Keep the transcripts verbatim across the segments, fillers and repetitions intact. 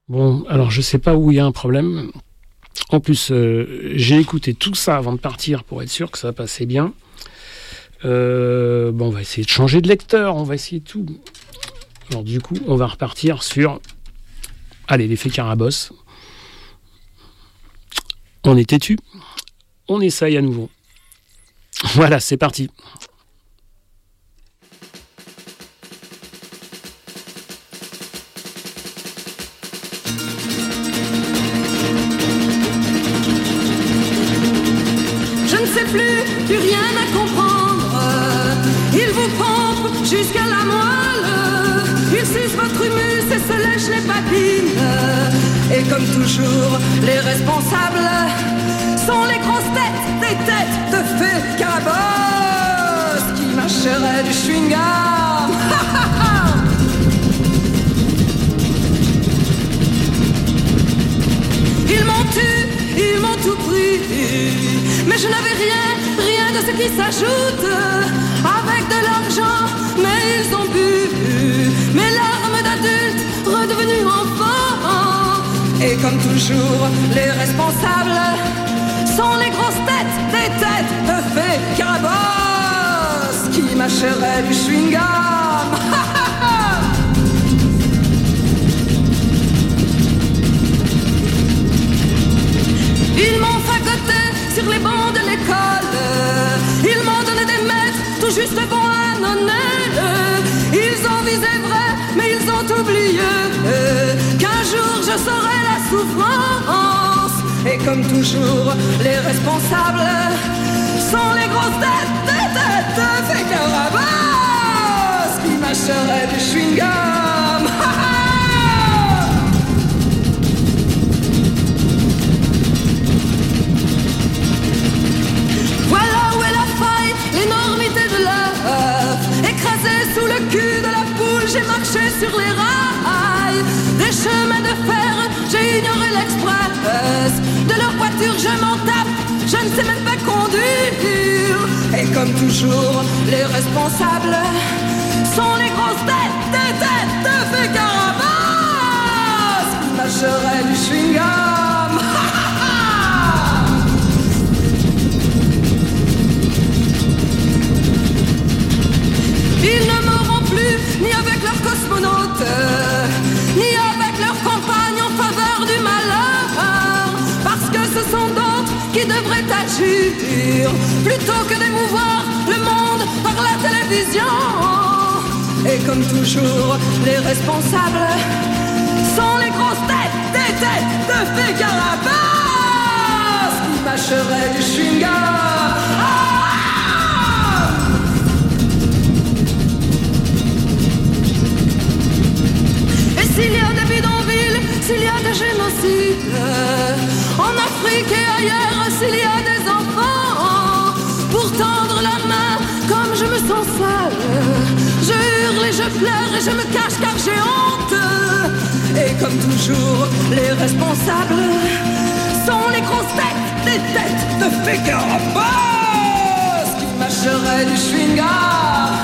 Bon, alors je sais pas où il y a un problème. En plus, euh, j'ai écouté tout ça avant de partir pour être sûr que ça passait bien. Euh, bon, on va essayer de changer de lecteur, on va essayer de tout. Alors du coup, on va repartir sur... Allez, l'effet Carabosse. On est têtu. On essaye à nouveau. Voilà, c'est parti. Je ne sais plus, plus rien à comprendre. Il vous pompe jusqu'à la moelle. Il suce votre humus et se lèche les papilles. Et comme toujours, les responsables sont les grosses têtes, des têtes de fées Carabosse qui mâcheraient du chewing-gum. Ils m'ont tué, ils m'ont tout pris, mais je n'avais rien, rien de ce qui s'ajoute avec de l'argent, mais ils ont bu mes larmes d'adulte redevenues enfants. Et comme toujours, les responsables sont les grosses têtes, des têtes de fées Carabosse qui mâcheraient du chewing-gum. Ils m'ont fagoté sur les bancs de l'école. Ils m'ont donné des maîtres tout juste bons à nonner. Ils ont visé vrai, mais ils ont oublié qu'un jour je saurai la souffrance. Et comme toujours, les responsables sont les grosses têtes, des têtes de fées Carabosse qui mâcheraient du chewing-gum. L'énormité de l'œuf, écrasé sous le cul de la poule, j'ai marché sur les rails des chemins de fer, j'ai ignoré l'express. De leur voiture je m'en tape, je ne sais même pas conduire. Et comme toujours, les responsables sont les grosses têtes, des têtes de fées Carabosse qui mâcheraient du chewing-gum. Ils ne m'auront plus ni avec leurs cosmonautes, ni avec leurs campagnes en faveur du malheur, parce que ce sont d'autres qui devraient agir, plutôt que d'émouvoir le monde par la télévision. Et comme toujours, les responsables sont les grosses têtes, des têtes de fées Carabosse qui mâcheraient du chewing-gum. S'il y a des bidonvilles, s'il y a des génocides en Afrique et ailleurs, s'il y a des enfants pour tendre la main comme je me sens sale, je hurle et je pleure et je me cache car j'ai honte. Et comme toujours, les responsables sont les grosses têtes, des têtes de fées Carabosse qui mâcheraient du chewing-gum.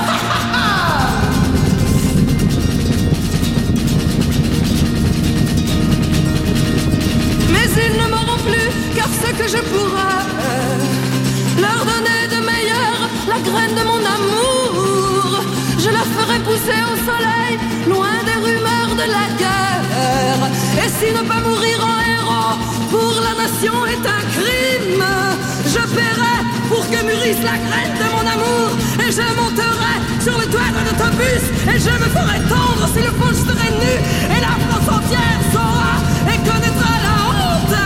Ils ne m'auront plus, car ce que je pourrai leur donner de meilleur, la graine de mon amour, je la ferai pousser au soleil, loin des rumeurs de la guerre. Et si ne pas mourir en héros pour la nation est un crime, je paierai pour que mûrisse la graine de mon amour. Et je monterai sur le toit d'un autobus et je me ferai tendre si le pôle serait nu. Et la France entière saura et connaîtra la honte.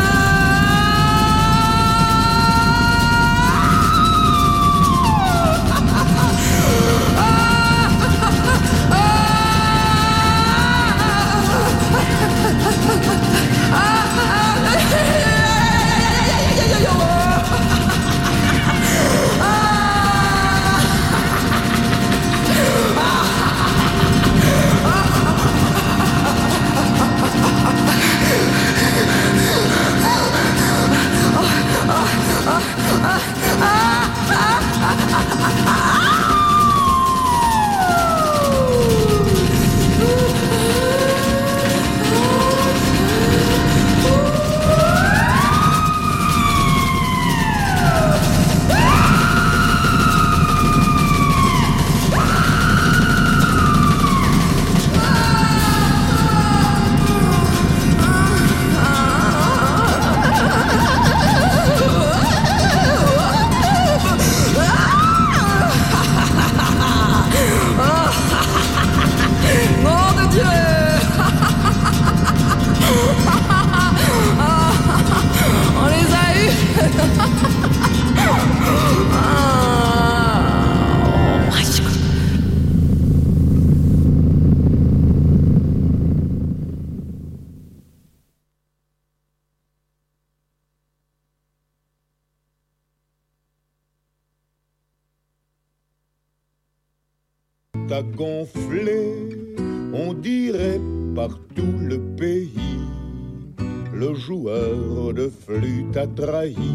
à gonfler, on dirait partout le pays, le joueur de flûte a trahi.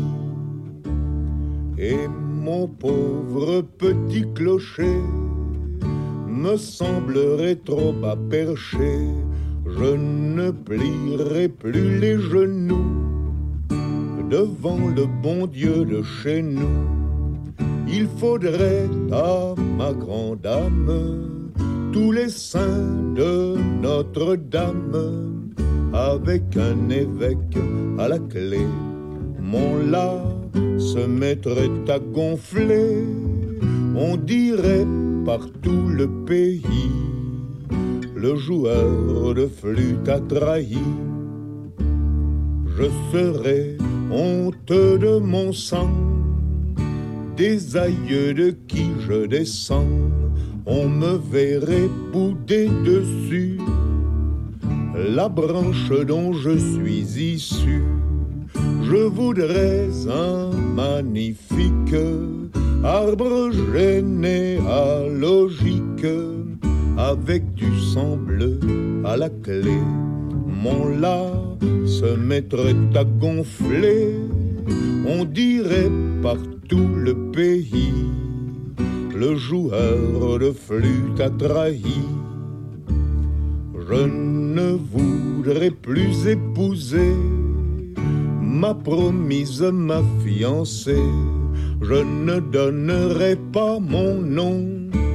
Et mon pauvre petit clocher me semblerait trop bas perché, je ne plierai plus les genoux devant le bon Dieu de chez nous. Il faudrait à ma grande âme tous les saints de Notre-Dame, avec un évêque à la clé. Mon là se mettrait à gonfler, on dirait partout le pays, le joueur de flûte a trahi. Je serais honteux de mon sang, des aïeux de qui je descends, on me verrait bouder dessus la branche dont je suis issu. Je voudrais un magnifique arbre généalogique avec du sang bleu à la clé. Mon là se mettrait à gonfler, on dirait partout le pays, le joueur de flûte a trahi. Je ne voudrais plus épouser ma promise, ma fiancée, je ne donnerai pas mon nom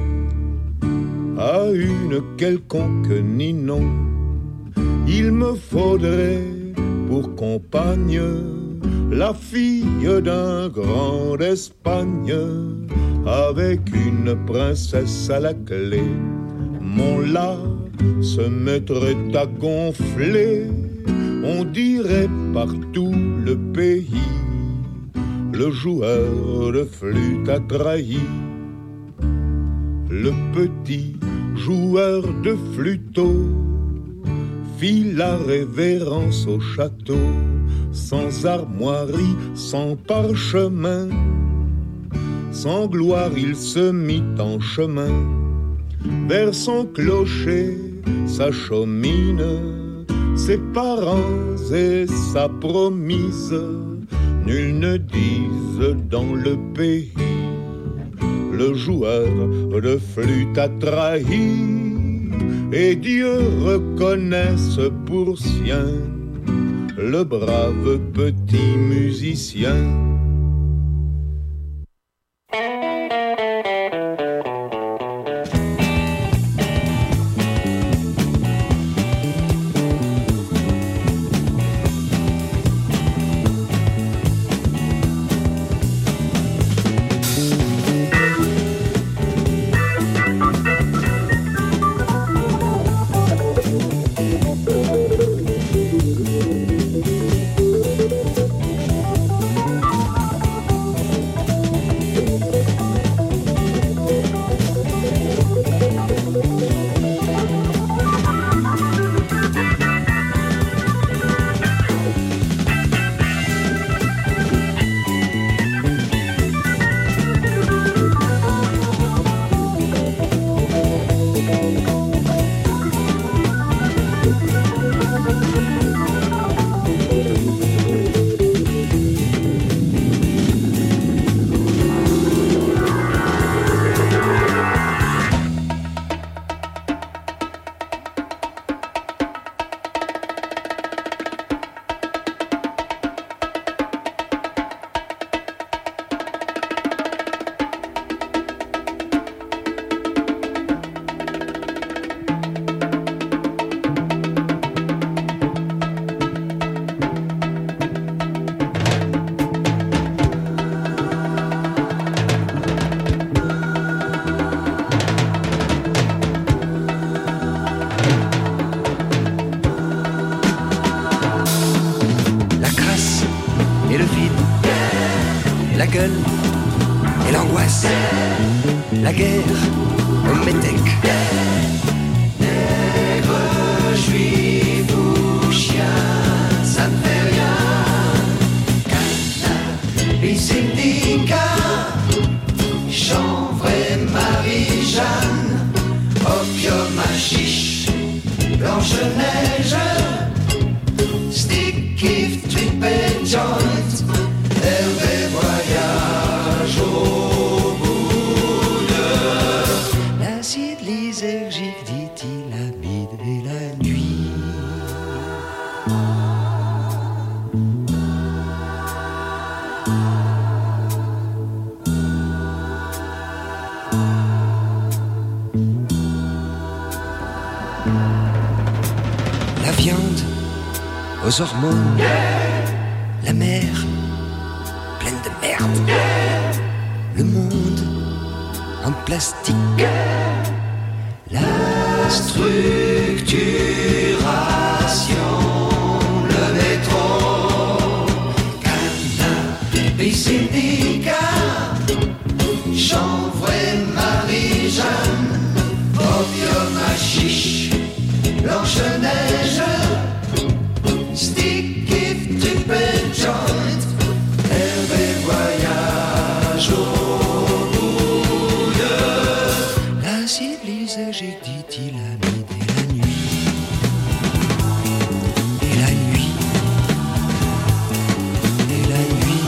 à une quelconque ninon. Il me faudrait pour compagne la fille d'un grand d'Espagne, avec une princesse à la clé. Mon là se mettrait à gonfler, on dirait partout le pays, le joueur de flûte a trahi. Le petit joueur de flûteau fit la révérence au château, sans armoirie, sans parchemin, sans gloire il se mit en chemin, vers son clocher, sa chaumine, ses parents et sa promise. Nul ne dise dans le pays, le joueur de flûte a trahi, et Dieu reconnaisse pour sien le brave petit musicien. la gueule et l'angoisse, la guerre au métèque. Nègre, juif ou chien, ça ne fait rien. Cannabis indica, chanvre et Marie-Jeanne, chiche, Blanche-Neige, stick, if, trip et joint, Hervé voyage au bout de l'acide lysergique, dit-il, amide et la nuit. La viande aux hormones, la mer pleine de merde, le monde en plastique, la structuration, le métro, cannabis indica, chanvre et Marie-Jeanne, opium à chiche, Blanche-Neige, stick, if, trip et joint, Hervé voyage au bout de l'acide lysergique, dit-il, amide et la nuit. Et la nuit. Et la nuit.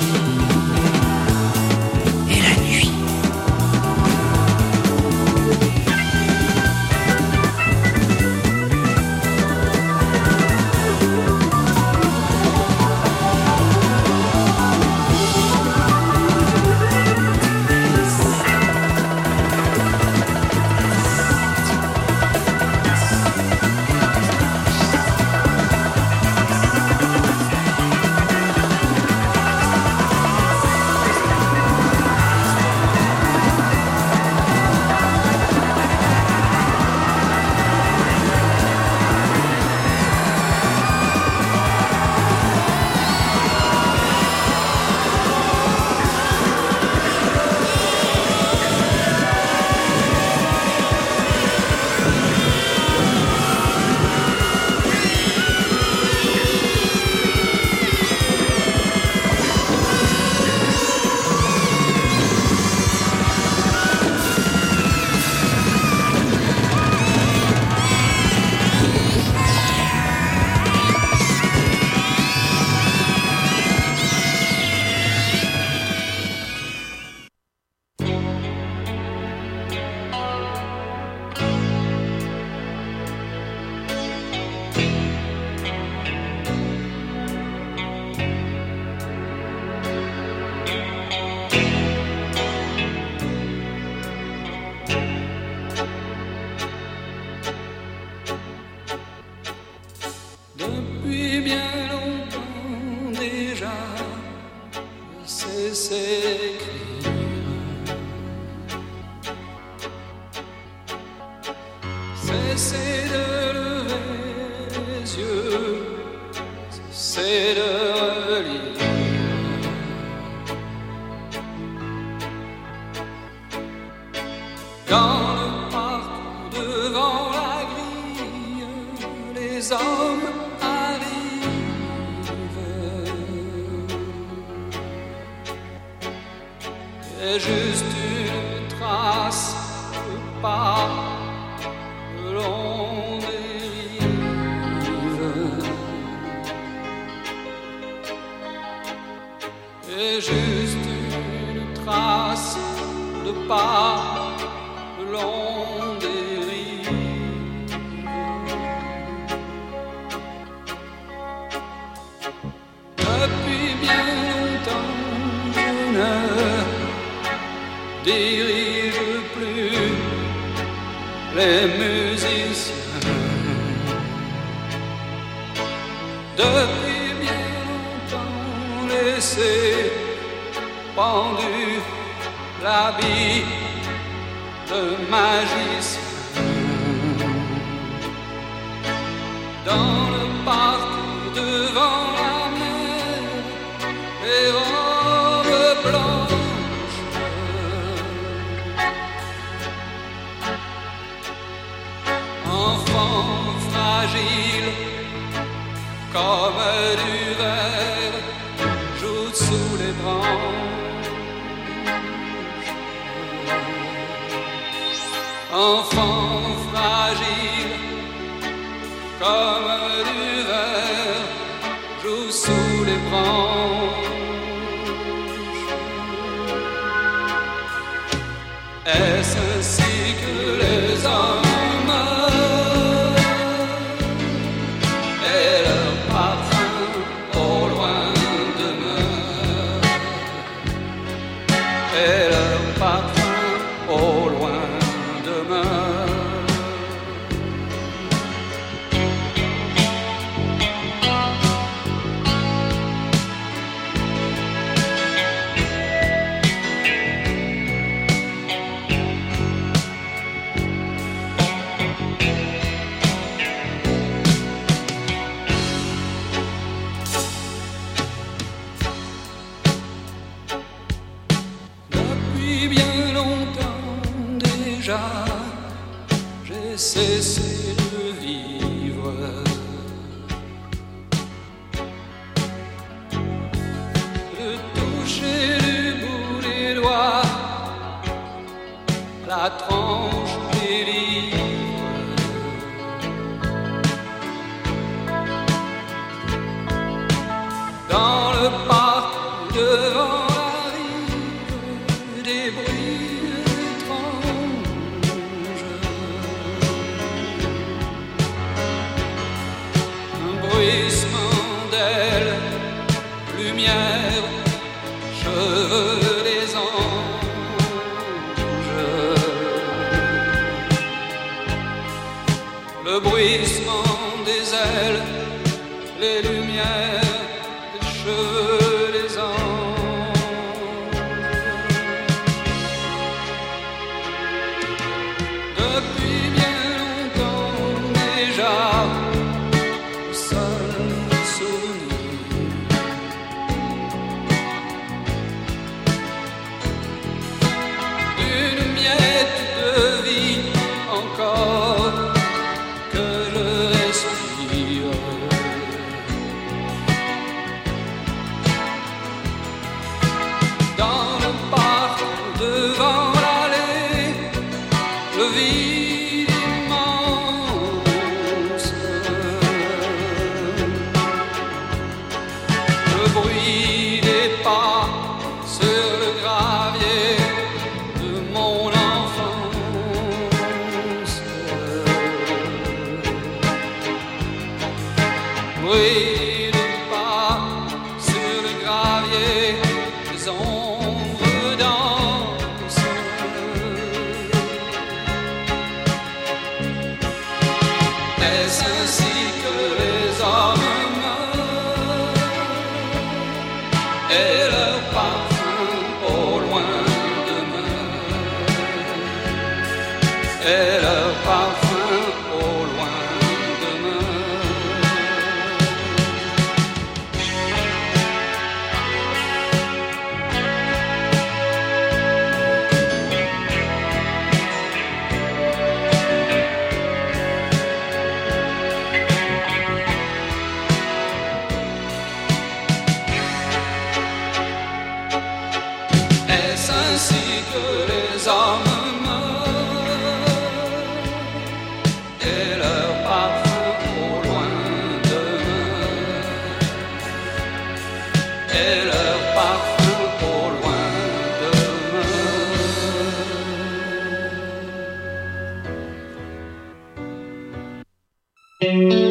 Et la nuit. Depuis bien longtemps déjà, c'est s'écrire. Cessez de lever les yeux, cessez de relire. Dans le parc devant la grille, les hommes et juste une trace de pas le long des rives, et juste une trace de pas le long des rives. Depuis bien longtemps je ne dirige plus les musiciens. Depuis bien longtemps laissé pendu l'habit de magicien. Dans le parc devant la mer, les robes blanches, enfants fragiles comme du verre, jouent sous les branches. Enfants fragiles fragile comme du verre joue sous les branches. Est-ce ainsi que les hommes meurent et leur parfum au loin demeure, et leur parfum au loin demeure. J'ai cessé de vivre. De toucher du bout des doigts la tranche des livres. Dans le parc devant la rive, des bruits étranges. Bruissement d'ailes, lumière, cheveux des anges. Le bruissement des ailes, les lumières, les cheveux des anges. Depuis bien longtemps déjà, que je respire. Dans le parc devant l'allée, le vide immense, le bruit des pas sur le gravier de mon enfance. Bruit de pas sur le gravier, les ombres dansent. Est-ce ainsi que les hommes meurent et leur parfum au loin demeure, et leur parfum au loin demeure. Est-ce ainsi que les hommes meurent et leur parfum au loin demeure, et leur parfum au loin demeure.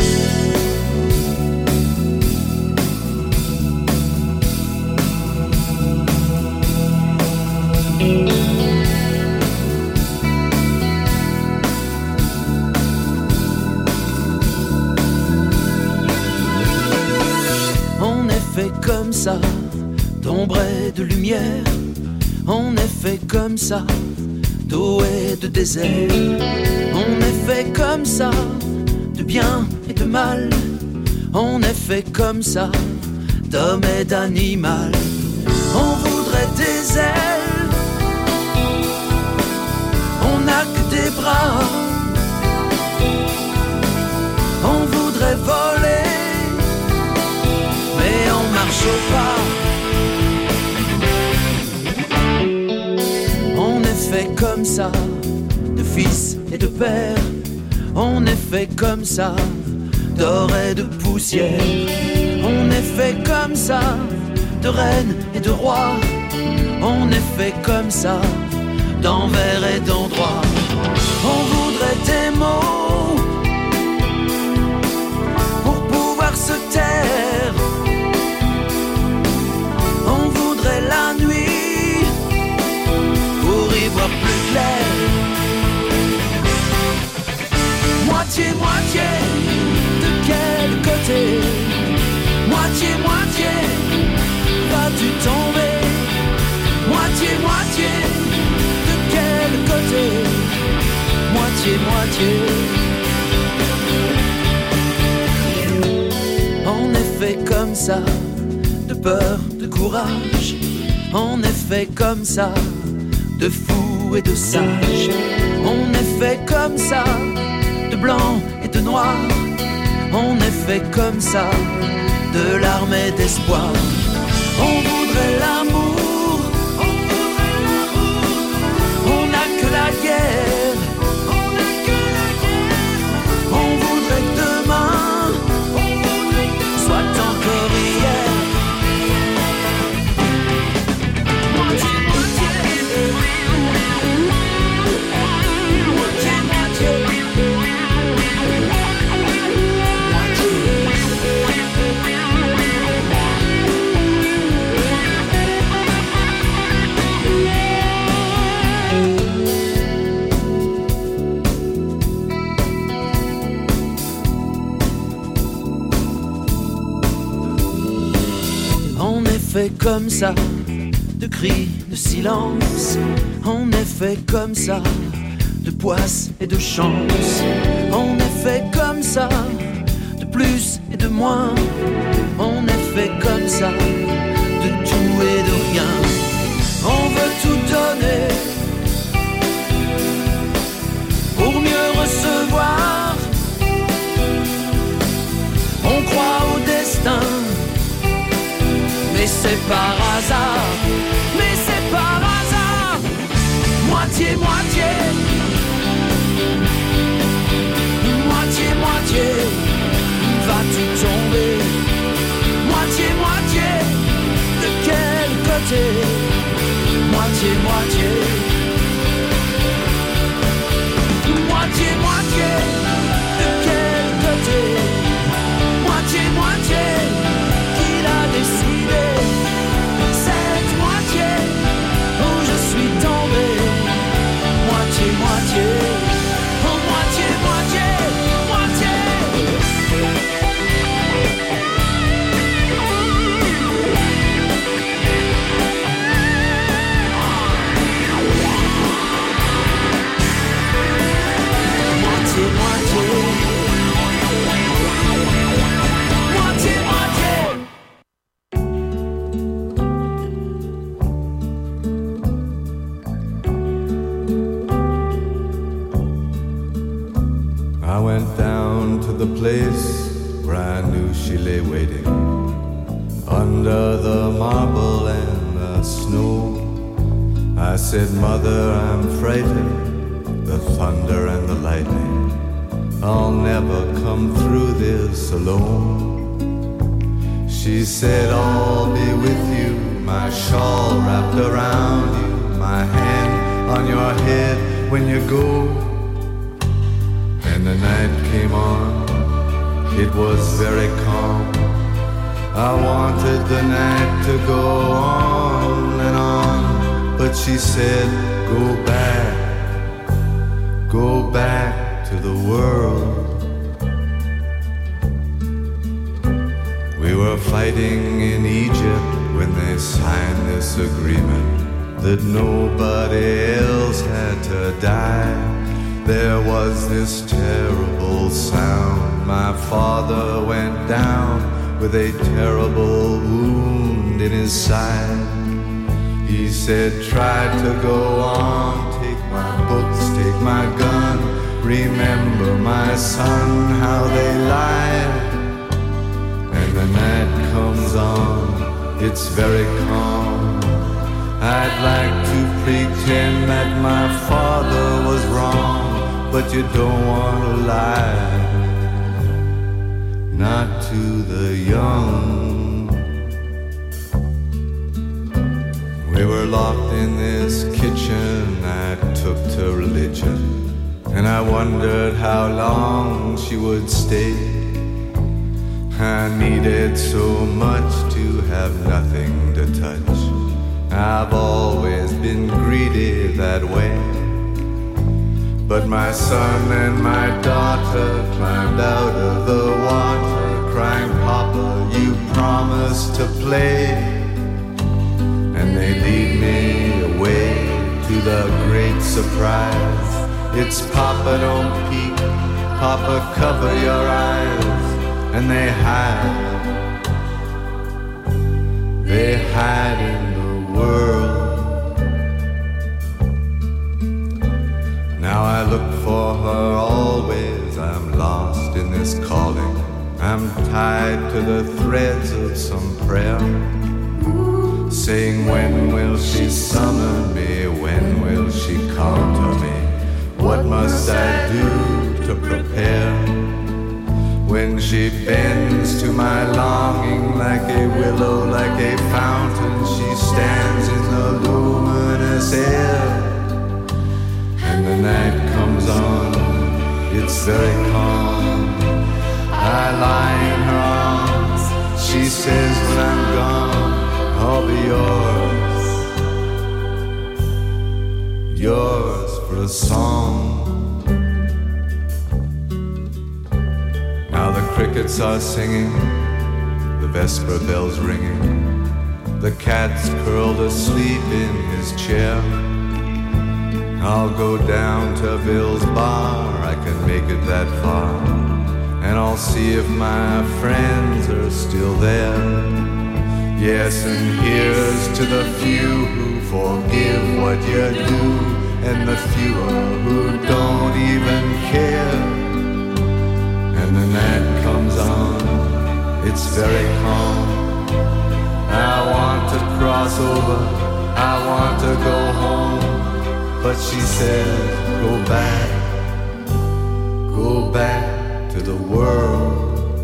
On est fait comme ça, d'ombre et de lumière. On est fait comme ça, d'eau et de désert. On est fait comme ça, de bien et de mal. On est fait comme ça, d'homme et d'animal. On voudrait des ailes, on n'a que des bras. On voudrait voler, mais on marche au pas. On est fait comme ça, de fils et de père. On est fait comme ça, d'or et de poussière. On est fait comme ça, de reine et de roi. On est fait comme ça, d'envers et d'endroit. On voudrait des mots pour pouvoir se taire. On voudrait la nuit pour y voir plus clair. Moitié, moitié, de quel côté? Moitié, moitié, vas-tu tomber? Moitié, moitié, de quel côté? Moitié, moitié. On est fait comme ça, de peur, de courage. On est fait comme ça, de fou et de sage. On est fait comme ça, de blanc et de noir. On est fait comme ça, de larmes et d'espoir. On voudrait l'amour, on voudrait l'amour. On n'a que la guerre, on n'a que la guerre. On voudrait que demain, on voudrait que demain soit encore hier. Moitié, moitié, moitié, moitié. Fait comme ça, de cris, de silence. On est fait comme ça, de poisse et de chance. On est fait comme ça, de plus et de moins. On est fait comme ça, de tout et de rien. On veut tout donner pour mieux recevoir. On croit au destin, mais c'est par hasard, mais c'est par hasard. Moitié, moitié, moitié, moitié, vas-tu tomber? Moitié, moitié, de quel côté? Moitié, moitié, moitié, moitié, de quel côté? Moitié, moitié, qui l'a décidé? Cette moitié où je suis tombé. Moitié, moitié, oh moitié, moitié, moitié. Moitié, moitié. Moitié, moitié. I went down to the place where I knew she lay waiting, under the marble and the snow. I said, Mother, I'm frightened, the thunder and the lightning, I'll never come through this alone. She said, I'll be with you, my shawl wrapped around you, my hand on your head when you go. And the night came on, it was very calm. I wanted the night to go on and on, but she said, go back, go back to the world. We were fighting in Egypt when they signed this agreement that nobody else had to die. There was this terrible sound. My father went down with a terrible wound in his side. He said, try to go on, take my books, take my gun. Remember, my son, how they lied. And the night comes on, it's very calm. I'd like to pretend that my father was wrong, but you don't want to lie, not to the young. We were locked in this kitchen I took to religion, and I wondered how long she would stay. I needed so much to have nothing to touch. I've always been greedy that way. But my son and my daughter climbed out of the water, crying, Papa, you promised to play. And they lead me away to the great surprise. It's Papa, don't peek, Papa, cover your eyes. And they hide, they hide in the world. Now I look for her always, I'm lost in this calling. I'm tied to the threads of some prayer, saying, when will she summon me, when will she come to me? What must I do to prepare? When she bends to my longing like a willow, like a fountain, she stands in the luminous air. And the night comes on, it's very calm. I lie in her arms, she says when I'm gone, I'll be yours, yours for a song. Now the crickets are singing, the vesper bells ringing, the cat's curled asleep in his chair. I'll go down to Bill's bar, I can make it that far, and I'll see if my friends are still there. Yes, and here's to the few who forgive what you do, and the fewer who don't even care. And the night comes on, it's very calm. I want to cross over, I want to go home, but she says, go back, go back to the world.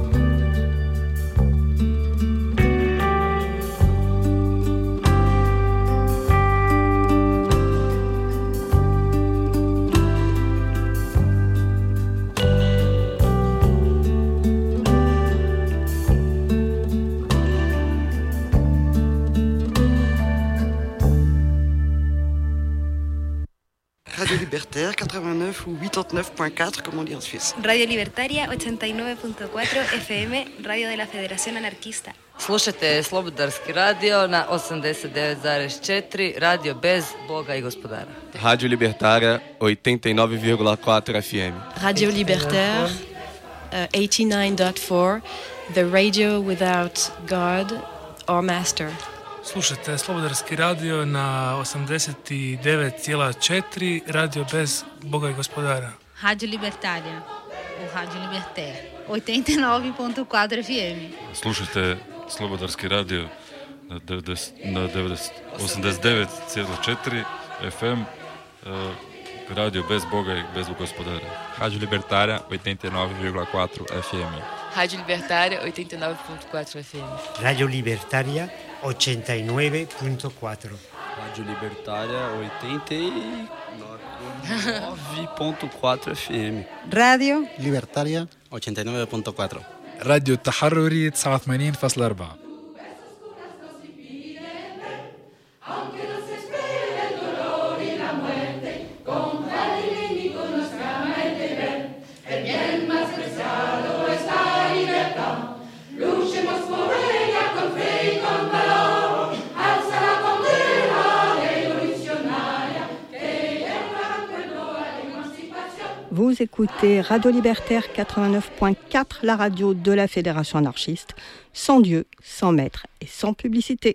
Radio Libertaire quatre-vingt-neuf ou quatre-vingt-neuf point quatre, comme on dit en Suisse. Radio Libertaria ochenta y nueve punto cuatro F M, radio de la Federación Anarquista. Slušajte Slobodarski radio na osamdeset devet zarez četiri, radio bez Boga i gospodara. Radio Libertaria oitenta e nove vírgula quatro F M. Radio Libertaire uh, eighty-nine point four, the radio without God or master. Slušajte Slobodarski radio na osamdeset devet zarez četiri, radio bez Boga i gospodara. Radio Libertaria, o Radio Libertaire, oitenta e nove ponto quatro F M. Slušajte Slobodarski radio na, devedeset, na devedeset, osamdeset devet zarez četiri F M, uh, radio bez Boga i bez gospodara. Radio Libertaria oitenta e nove vírgula quatro F M. Radio Libertaria oitenta e nove ponto quatro F M. Radio Libertaria ochenta y nueve punto cuatro. Radio Libertaria oitenta e nove ponto quatro F M. Radio Libertaria ochenta y nueve punto cuatro. راديو التحرري تسعة وثمانين فاصلة أربعة. Vous écoutez Radio Libertaire quatre-vingt-neuf point quatre, la radio de la Fédération anarchiste, sans Dieu, sans maître et sans publicité.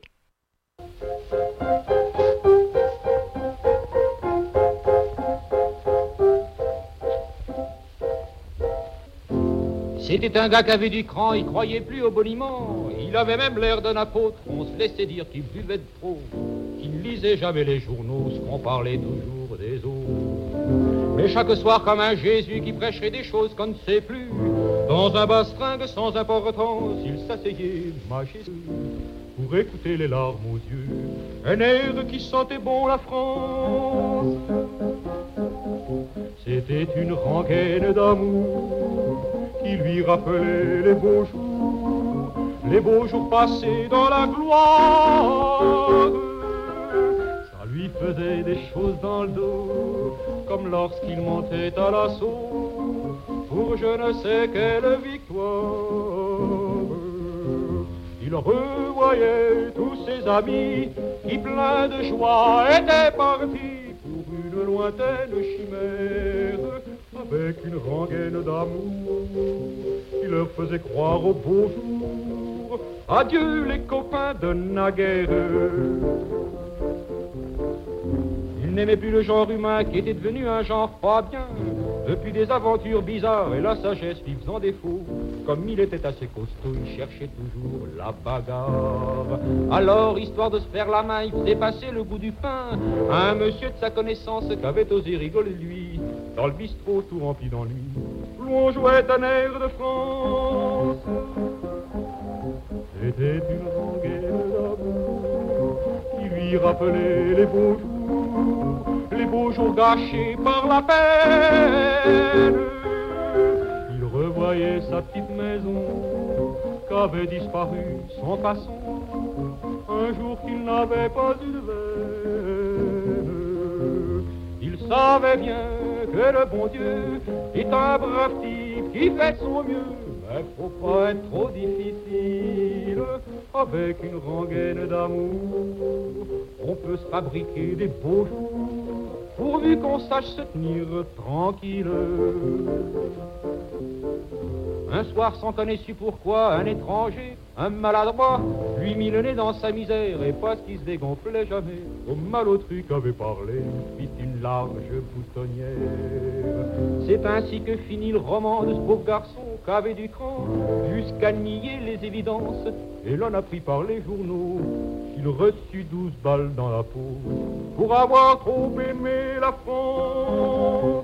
C'était un gars qui avait du cran, il croyait plus au boniment. Il avait même l'air d'un apôtre, on se laissait dire qu'il buvait de trop, qu'il lisait jamais les journaux, ce qu'on parlait toujours des autres. Mais chaque soir comme un Jésus qui prêcherait des choses qu'on ne sait plus, dans un bastringue sans importance, il s'asseyait majestueux pour écouter les larmes aux yeux, un air qui sentait bon la France. C'était une rengaine d'amour qui lui rappelait les beaux jours, les beaux jours passés dans la gloire. Ça lui faisait des choses dans le dos, comme lorsqu'il montait à l'assaut pour je ne sais quelle victoire. Il revoyait tous ses amis qui, pleins de joie, étaient partis pour une lointaine chimère avec une rengaine d'amour qui leur faisait croire au beau jour. Adieu les copains de naguère. Il n'aimait plus le genre humain qui était devenu un genre pas bien, depuis des aventures bizarres et la sagesse lui faisant défaut. Comme il était assez costaud, il cherchait toujours la bagarre. Alors, histoire de se faire la main, il faisait passer le goût du pain à un monsieur de sa connaissance qui avait osé rigoler de lui, dans le bistrot tout rempli d'ennui, où on jouait un air de France. C'était une rengaine d'amour qui lui rappelait les beaux jours, les beaux jours gâchés par la peine. Il revoyait sa petite maison qu'avait disparu son façon, un jour qu'il n'avait pas eu de veine. Il savait bien que le bon Dieu est un brave type qui fait son mieux, mais faut pas être trop difficile. Avec une rengaine d'amour, on peut se fabriquer des beaux jours, pourvu qu'on sache se tenir tranquille. Un soir, sans connaître su pourquoi, un étranger, un maladroit, lui mit le nez dans sa misère, et parce qu'il se dégonflait jamais, au malotru qu'avait parlé, fit une large boutonnière. C'est ainsi que finit le roman de ce pauvre garçon qu'avait du cran, jusqu'à nier les évidences, et l'on a pris par les journaux qu'il reçut douze balles dans la peau pour avoir trop aimé la France.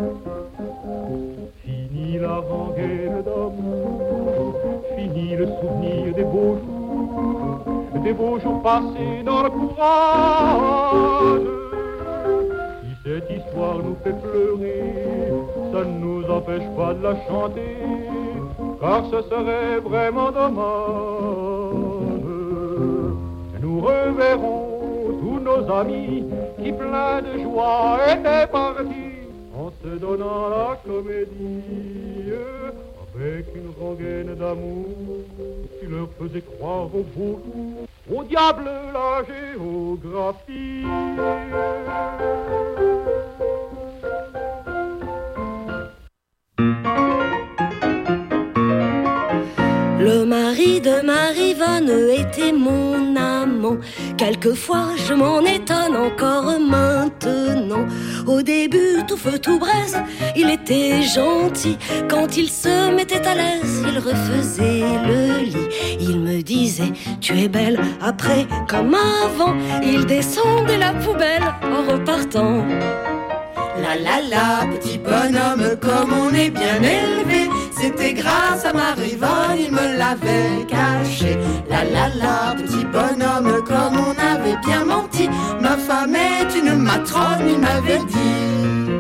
Fini la rengaine d'amour, fini le souvenir des beaux jours, des beaux jours passés dans le courage. Si cette histoire nous fait pleurer, ça ne nous empêche pas de la chanter, car ce serait vraiment dommage. Nous reverrons tous nos amis qui, pleins de joie, étaient partis en se donnant la comédie, avec une rengaine d'amour qui leur faisait croire au beau jour, au diable la géographie. Le mari de Marie-Vonne était mon amant. Quelquefois je m'en étonne encore maintenant. Au début tout feu tout braise, il était gentil. Quand il se mettait à l'aise, il refaisait le lit. Il me disait tu es belle, après comme avant, il descendait la poubelle en repartant. La la la, petit bonhomme, comme on est bien élevé, c'était grâce à Marie-Vonne, il me l'avait caché. La la la, petit bonhomme, comme on avait bien menti, ma femme est une matrone, il m'avait dit.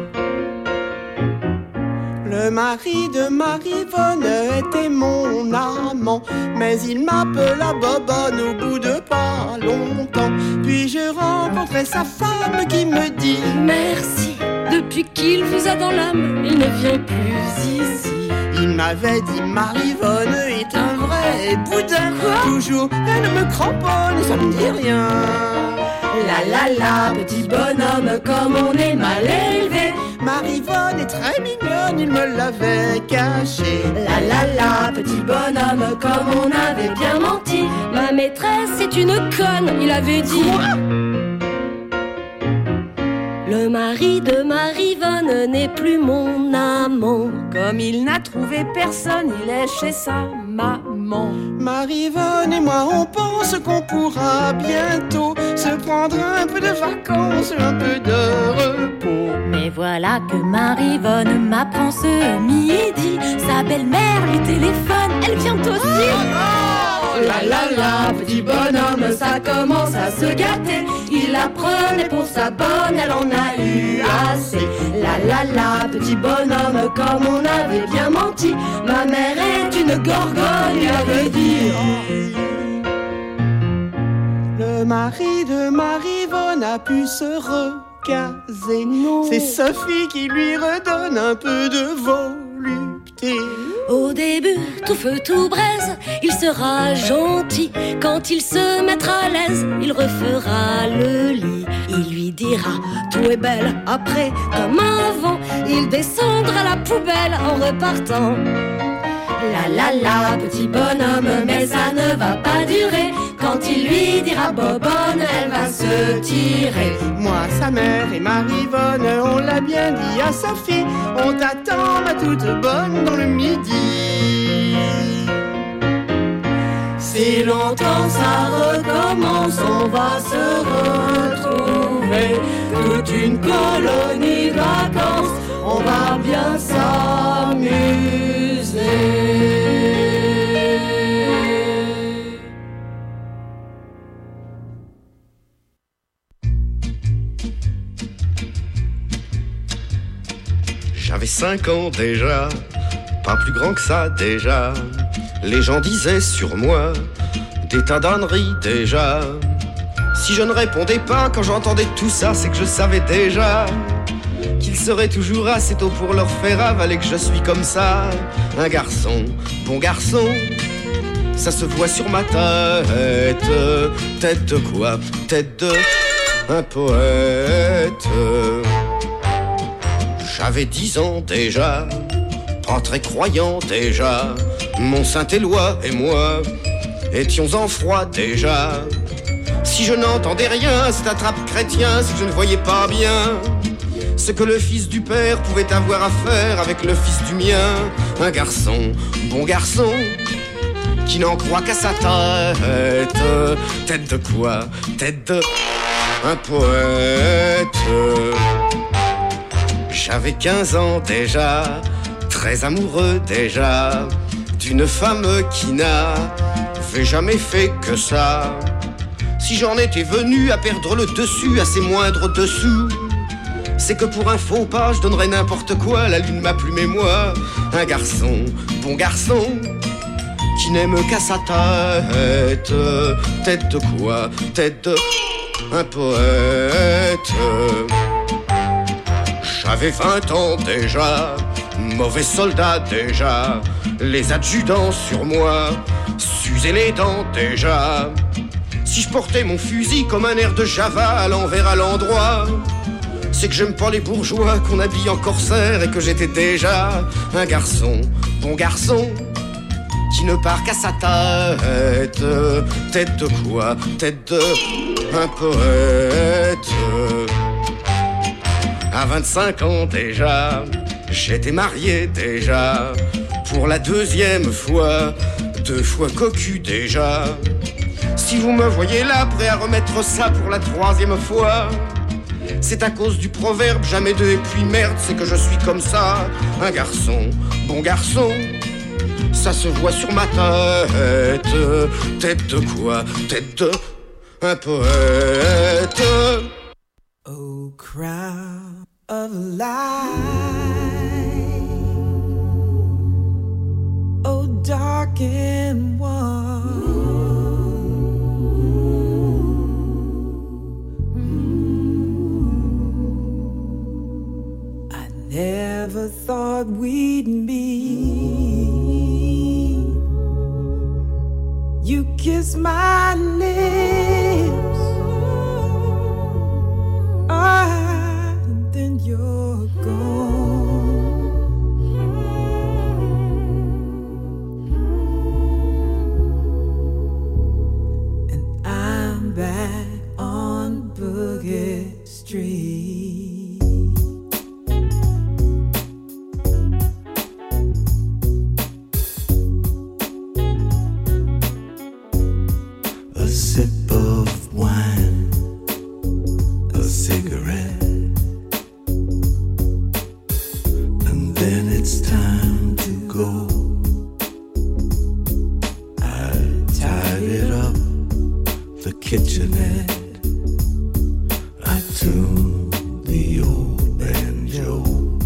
Le mari de Marie-Vonne était mon amant, mais il m'appela Bobonne au bout de pas longtemps. Puis je rencontrai sa femme qui me dit merci, depuis qu'il vous a dans l'âme, il ne vient plus ici. Il m'avait dit Marie-Vonne est un vrai boudin. Quoi? Toujours elle me cramponne, ça me dit rien. La la la, petit bonhomme, comme on est mal élevé, Marie-Vonne est très mignonne, il me l'avait caché. La la la, petit bonhomme, comme on avait bien menti, ma maîtresse est une conne, il avait dit. Quoi? Le mari de Marie-Vonne n'est plus mon amant. Comme il n'a trouvé personne, il est chez sa maman. moment. Marie-Vonne et moi, on pense qu'on pourra bientôt se prendre un peu de vacances, un peu de repos. Mais voilà que Marie-Vonne m'apprend ce midi. Sa belle-mère lui téléphone, elle vient aussi. Oh la la la, petit bonhomme, ça commence à se gâter. Il la prenait pour sa bonne, elle en a eu assez. La la la, petit bonhomme, comme on avait bien menti. Ma mère est une gorgone, il avait dit. Le mari de Marie-Vonne a pu se recaser. C'est Sophie qui lui redonne un peu de volupté. Au début, tout feu, tout braise, il sera gentil. Quand il se mettra à l'aise, il refera le lit. Il lui dira, tout est belle. Après, comme avant, il descendra la poubelle en repartant. La la la, petit bonhomme, mais ça ne va pas durer. Quand il lui dira bobonne, elle va se tirer. Moi, sa mère et Marie-Vonne, on l'a bien dit à Sophie. On t'attend, ma toute bonne, dans le midi. Si longtemps ça recommence, on va se retrouver. Toute une colonie de vacances, on va bien s'amuser. J'avais cinq ans déjà, pas plus grand que ça déjà. Les gens disaient sur moi des tas d'âneries déjà. Si je ne répondais pas quand j'entendais tout ça, c'est que je savais déjà qu'il serait toujours assez tôt pour leur faire avaler que je suis comme ça. Un garçon, bon garçon, ça se voit sur ma tête. Tête de quoi? Tête de un poète. J'avais dix ans déjà, pas très croyant déjà. Mon Saint-Éloi et moi étions en froid déjà. Si je n'entendais rien, cet attrape chrétien, c'est que je ne voyais pas bien ce que le fils du père pouvait avoir à faire avec le fils du mien. Un garçon, bon garçon, qui n'en croit qu'à sa tête. Tête de quoi? Tête de un poète. J'avais quinze ans déjà, très amoureux déjà, d'une femme qui n'avait jamais fait que ça. Si j'en étais venu à perdre le dessus à ses moindres dessous, c'est que pour un faux pas je donnerais n'importe quoi. La lune, ma plume et moi. Un garçon, bon garçon, qui n'aime qu'à sa tête. Tête de quoi? Tête de un poète. J'avais vingt ans déjà, mauvais soldat déjà, les adjudants sur moi s'usaient les dents déjà. Si je portais mon fusil comme un air de Java à l'envers à l'endroit, c'est que j'aime pas les bourgeois qu'on habille en corsaire et que j'étais déjà un garçon, bon garçon, qui ne part qu'à sa tête. Tête de quoi? Tête de un poète. À vingt-cinq ans déjà, j'étais marié déjà, pour la deuxième fois, deux fois cocu déjà. Si vous me voyez là, prêt à remettre ça pour la troisième fois, c'est à cause du proverbe jamais deux et puis merde, c'est que je suis comme ça. Un garçon, bon garçon, ça se voit sur ma tête. Tête de quoi? Tête de un poète. Oh, crown of light, oh, dark and warm. I never thought we'd meet. You kiss my lips, ah, and then you're gone. And I'm back on Boogie Street. kitchenette, I tune the old banjo.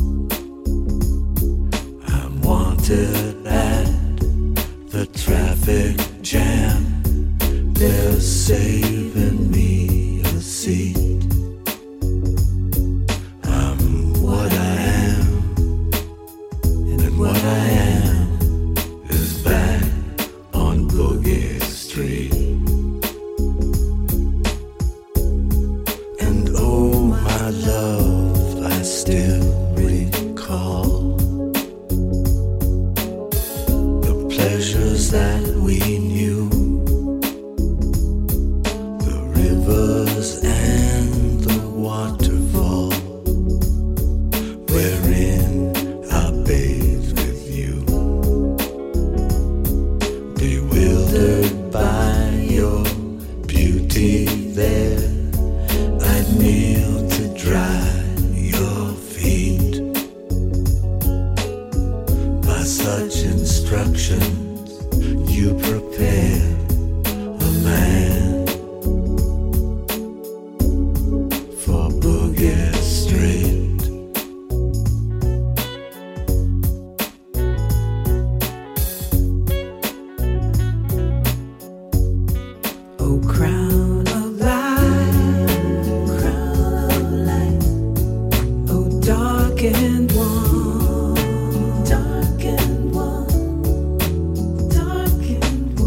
I'm wanted at the traffic jam. They're saving me a seat. I'm what I am, and what I am is back on Boogie Street. And oh my love, I still recall the pleasures that we knew, the rivers and the waterfall, wherein I bathed with you, bewildered by your beauty there. I'd kneel to dry your feet. By such instructions you prepare a man for Boogie Street. Oh, crown of light, crown of light. Oh, dark and warm, dark and warm, dark and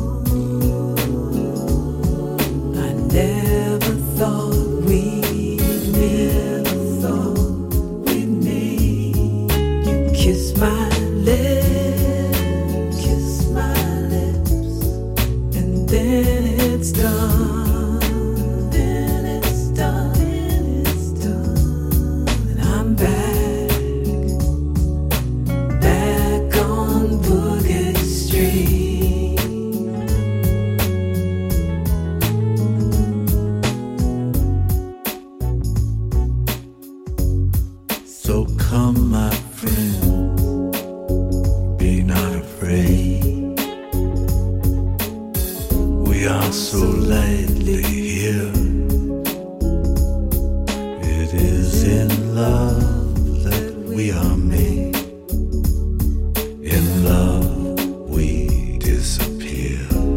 warm. I never thought we'd, never thought we'd meet. You kiss my lips, kiss my lips, and then it's done, then it's done, then it's done, and I'm back, back on Boogie Street. So come, my friend, be not afraid. We are so lightly here. It is in love that we are made. In love we disappear.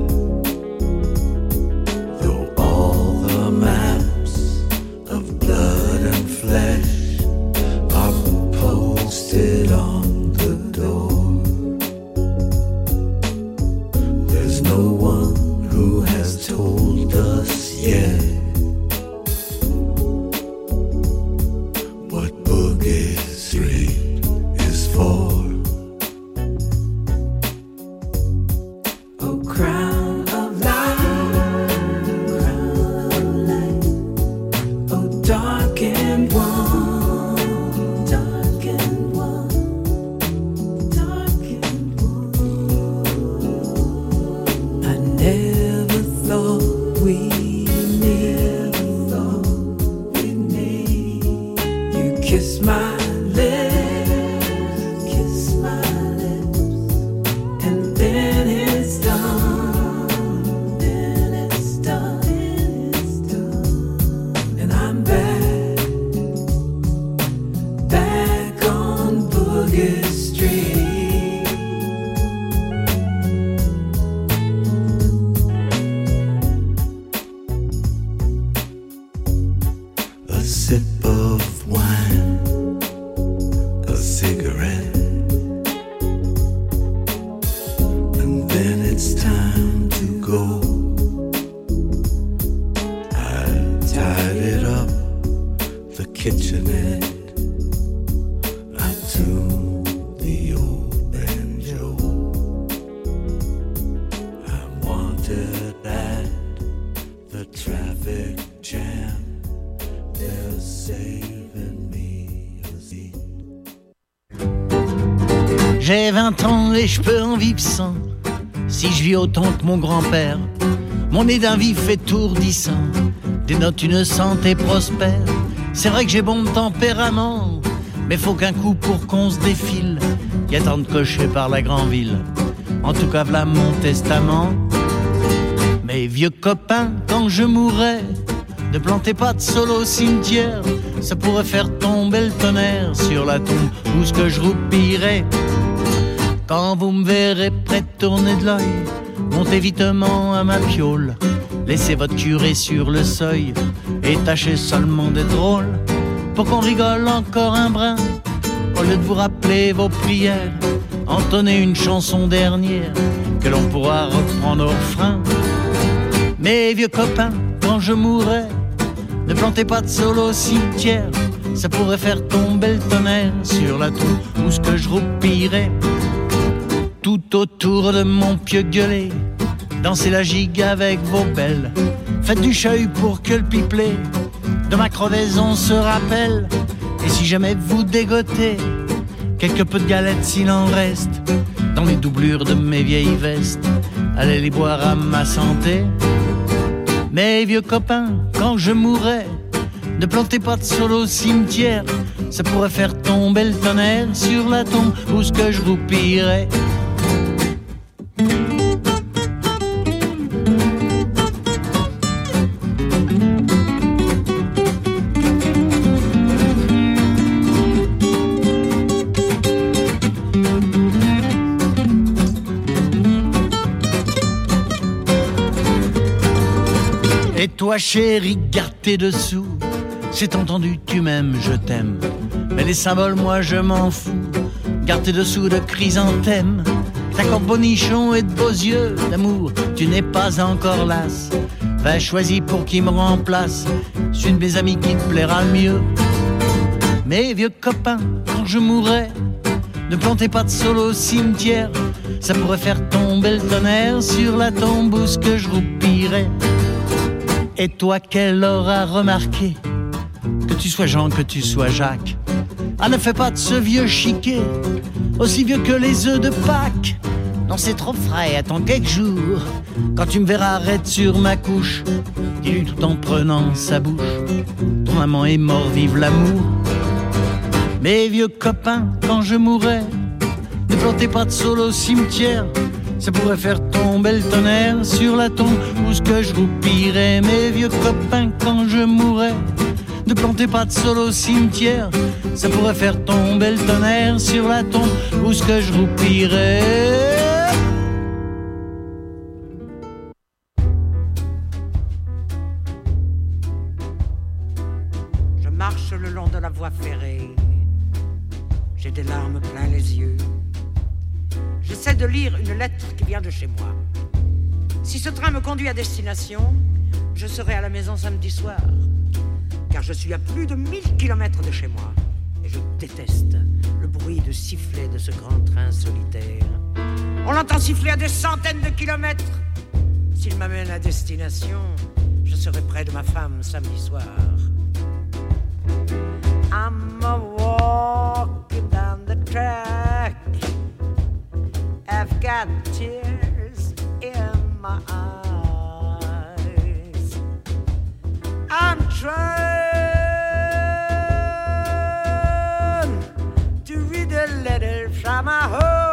Though all the maps of blood and flesh are posted on the door, there's no one who has told us yet what Boogie Street is for. Oh, crown of light, crown of light. Oh, dark and warm, dark and warm, dark and warm. I never thought we, never thought we'd meet. You kiss my lips, kiss my lips, and then it's done, then it's done, then it's done, and I'm back, back on Boogie Street. A sip of wine, a cigarette, and then it's time to go. I tied it up, the kitchenette. I tuned the old banjo. I'm wanted at the traffic jam. They're saving me a seat. J'ai vingt ans et je peux en vivre cent. Si je vis autant que mon grand-père, mon nez d'un vif étourdissant dénote une santé prospère. C'est vrai que j'ai bon tempérament, mais faut qu'un coup pour qu'on se défile. Y a tant de cochers par la grande ville. En tout cas, v'là mon testament. Mes vieux copains, quand je mourrai, ne plantez pas de sol au cimetière, ça pourrait faire tomber le tonnerre sur la tombe où ce que je roupirai. Quand vous me verrez près de tourner de l'œil, montez vitement à ma piole, laissez votre curé sur le seuil et tâchez seulement d'être drôle pour qu'on rigole encore un brin. Au lieu de vous rappeler vos prières, entonnez une chanson dernière que l'on pourra reprendre au refrain. Mes vieux copains, quand je mourrai, ne plantez pas de sol au cimetière, ça pourrait faire tomber le tonnerre sur la tombe où ce que je roupirai. Tout autour de mon pieu gueulé, dansez la gigue avec vos belles, faites du cheuil pour que le pipelet de ma crevaison se rappelle. Et si jamais vous dégotez quelque peu de galettes s'il en reste dans les doublures de mes vieilles vestes, allez les boire à ma santé. Mes vieux copains, quand je mourrai, ne plantez pas de sol au cimetière, ça pourrait faire tomber le tonnerre sur la tombe où ce que je roupirai. Et toi chérie, garde tes dessous, c'est entendu, tu m'aimes, je t'aime. Mais les symboles, moi je m'en fous. Garde tes dessous de chrysanthème, t'accordes bonichon et de beaux yeux d'amour, tu n'es pas encore lasse. Va choisir pour qui me remplace, c'est une de mes amies qui te plaira le mieux. Mes vieux copains, quand je mourrai, ne plantez pas de sol au cimetière, ça pourrait faire tomber le tonnerre sur la tombe où ce que je roupirai. Et toi qu'elle aura remarqué, que tu sois Jean, que tu sois Jacques, ah ne fais pas de ce vieux chiquet, aussi vieux que les œufs de Pâques. Non c'est trop frais, attends quelques jours, quand tu me verras raide sur ma couche, dis-lui tout en prenant sa bouche, ton amant est mort, vive l'amour. Mes vieux copains, quand je mourrai, ne plantez pas de sol au cimetière, ça pourrait faire tomber le tonnerre sur la tombe où ce que je roupirai. Mes vieux copains, quand je mourrai, ne plantez pas de sol au cimetière, ça pourrait faire tomber le tonnerre sur la tombe où ce que je roupirai. Je marche le long de la voie ferrée, j'ai des larmes plein les yeux. J'essaie de lire une lettre qui vient de chez moi. Si ce train me conduit à destination, je serai à la maison samedi soir, car je suis à plus de mille kilomètres de chez moi et je déteste le bruit de sifflet de ce grand train solitaire. On l'entend siffler à des centaines de kilomètres. S'il m'amène à destination, je serai près de ma femme samedi soir. I'm a walking down the track, I've got tears in my eyes. I'm trying to read a letter from my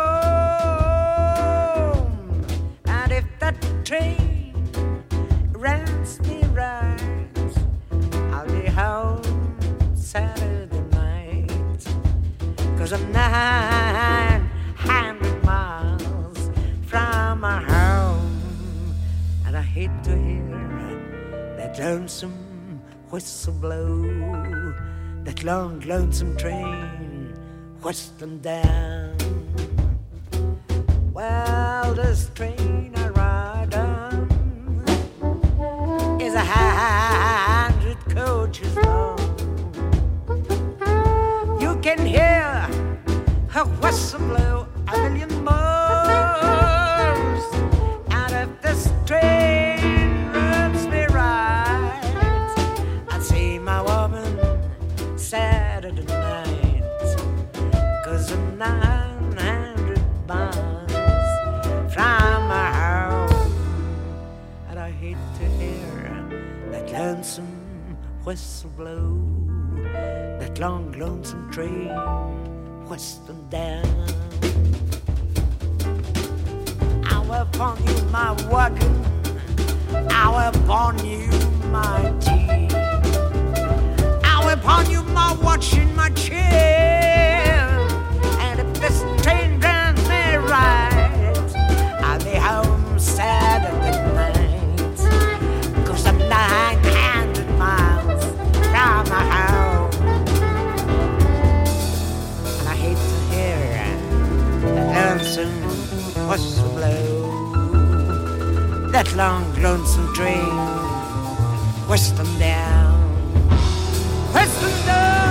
home, and if that train runs me right, I'll be home Saturday night, 'cause I'm nine hundred miles from my home, and I hate to hear that lonesome whistle blow, that long lonesome train whistling down. Well, this train I ride on is a hundred coaches long. You can hear her whistle blow a million miles, and if this train runs me right, I'd see my woman Saturday night, 'cause I'm nine hundred miles from my home, and I hate to hear that lonesome whistle blow, that long lonesome train whistling down. I will upon you my wagon, I will pawn you my tea. I will pawn you my watch and my chair. And if this train runs me right, I'll be home sad at midnight. Cause I'm nine hundred miles from my home. And I hate to hear that lonesome whistle blow. That long lonesome train whistling down, whistling down.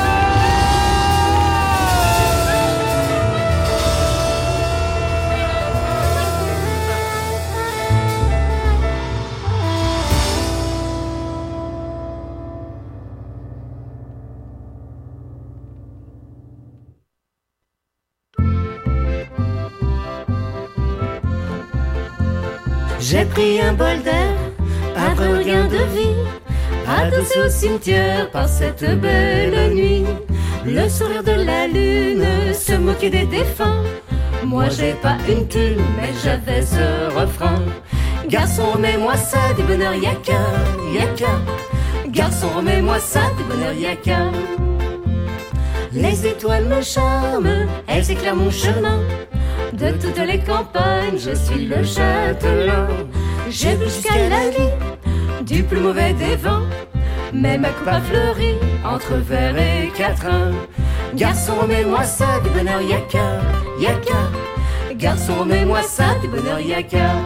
J'ai pris un bol d'air, un regain de vie, adossé au cimetière par cette belle nuit. Le sourire de la lune se moquait des défunts. Moi j'ai pas une thune, mais j'avais ce refrain. Garçon, remets-moi ça, du bonheur y'a qu'un, y'a qu'un. Garçon, remets-moi ça, du bonheur y'a qu'un. Les étoiles me charment, elles éclairent mon chemin. De toutes les campagnes, je suis le châtelain. J'ai vu jusqu'à la vie du plus mauvais des vents, mais ma coupe a fleuri entre verre et quatrain. Garçon, remets-moi ça, du bonheur y'a qu'un, y'a qu'un. Garçon, remets-moi ça, du bonheur y'a qu'un.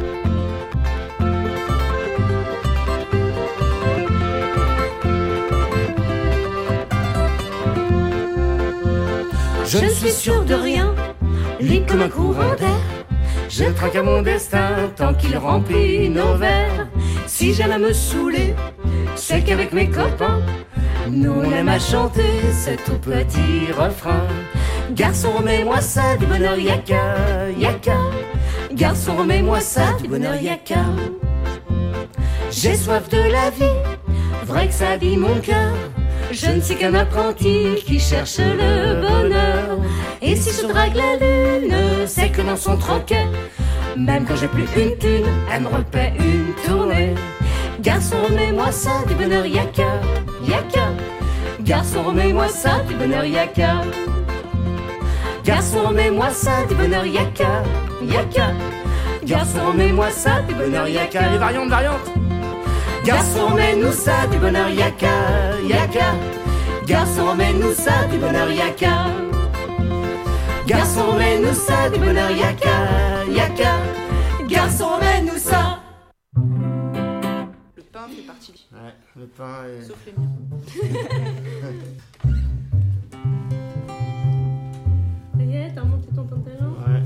Je ne suis sûr de rien, libre comme un courant d'air. Je traque à mon destin tant qu'il remplit nos verres. Si j'aime à me saouler, c'est qu'avec mes copains, nous on aime à chanter ce tout petit refrain. Garçon, remets-moi ça, du bonheur y'a qu'un, y'a qu'un. Garçon, remets-moi ça, du bonheur y'a qu'un. J'ai soif de la vie, vrai que ça dit mon cœur. Je ne suis qu'un apprenti qui cherche le bonheur. Et si je drague la lune, c'est que dans son troquet, même quand j'ai plus une thune, elle me repaie une tournée. Garçon, remets-moi ça, du bonheur y'a qu'un, y'a qu'un. Garçon, remets-moi ça, du bonheur y'a qu'un. Garçon, remets-moi ça, du bonheur y'a qu'un, y'a qu'un. Garçon, remets-moi ça, du bonheur y'a qu'un. Les variantes, variantes. Garçon, remets-nous ça, du bonheur y'a qu'un, y'a qu'un. Garçon, remets-nous ça, du bonheur y'a qu'un. Garçon, remets-nous ça, du bonheur y'a qu'un, y'a qu'un. Garçon, remets-nous ça. Le pain fait partie. Ouais, le pain est... Sauf les miens. Ça y est, t'as remonté ton pantalon? Ouais.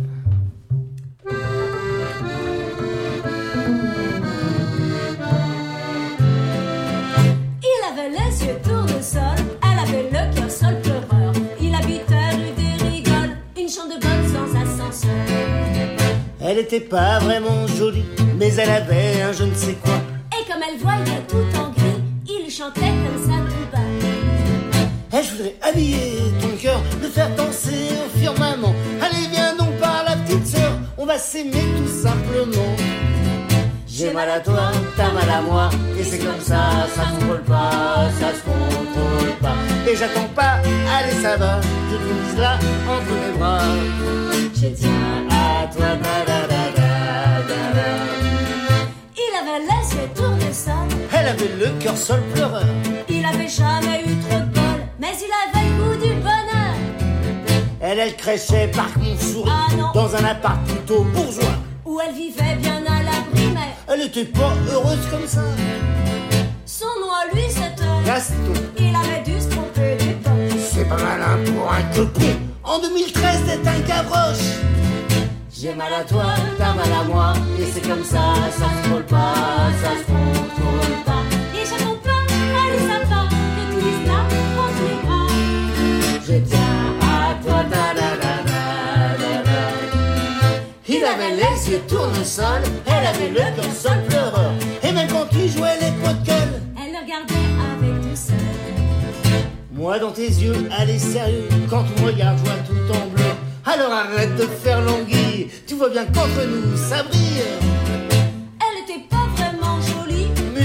Il avait les yeux tournesol, elle avait le cœur sol pleureur. Il habitait rue des Rigoles, une chambre de bonne sans ascenseur. Elle était pas vraiment jolie, mais elle avait un je ne sais quoi. Et comme elle voyait tout en gris, il chantait comme ça tout bas. Eh, je voudrais habiller ton cœur, le faire danser au firmament. Allez, viens donc par la petite sœur, on va s'aimer tout simplement. J'ai mal à toi, t'as mal à moi, et c'est comme ça, ça se contrôle pas, ça se contrôle pas. Et j'attends pas, allez ça va, je te mise là entre mes bras. Je tiens à toi, da da da da da da. Il avait les yeux tournesol, elle avait le cœur sol pleureur. Il avait jamais eu trop de bol, mais il avait le goût du bonheur. Elle, elle crêchait parc Montsouris, ah dans un appart plutôt bourgeois, où elle vivait bien à l'abri, mais elle était pas heureuse comme ça. Son nom à lui c'était Gaston. Il avait dû se tromper d'époque. C'est pas malin pour un copon en deux mille treize d'être un gavroche. J'ai mal à toi, t'as mal à moi, et c'est comme ça, ça se contrôle pas, ça se contrôle pas. Et j'attends pas, allez ça va, que tu dises là, entre les bras. Je tiens à toi, da da da da da da. Il avait les yeux tournesol, elle avait le cœur sol pleureur. Et même quand tu jouais les pots de gueule, elle le regardait avec douceur. Moi dans tes yeux, allez sérieux, quand tu me regardes, je vois tout en bleu. Alors arrête de faire l'anguille, tu vois bien qu'entre nous ça brille. Elle était pas vraiment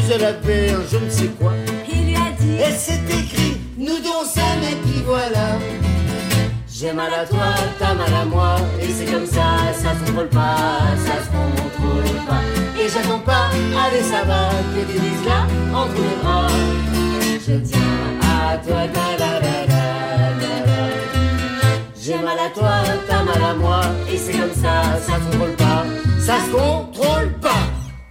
elle avait un je ne sais quoi. Il lui a dit, et c'est écrit, nous deux on s'aime et puis voilà. J'ai mal à toi, t'as mal à moi, et c'est comme ça, ça se contrôle pas, ça se contrôle pas. Et j'attends pas, allez ça va, que tu dises là, entre mes bras. Je tiens à toi, da da da da da. J'ai mal à toi, t'as mal à moi, et c'est comme ça, ça se contrôle pas, ça se contrôle pas.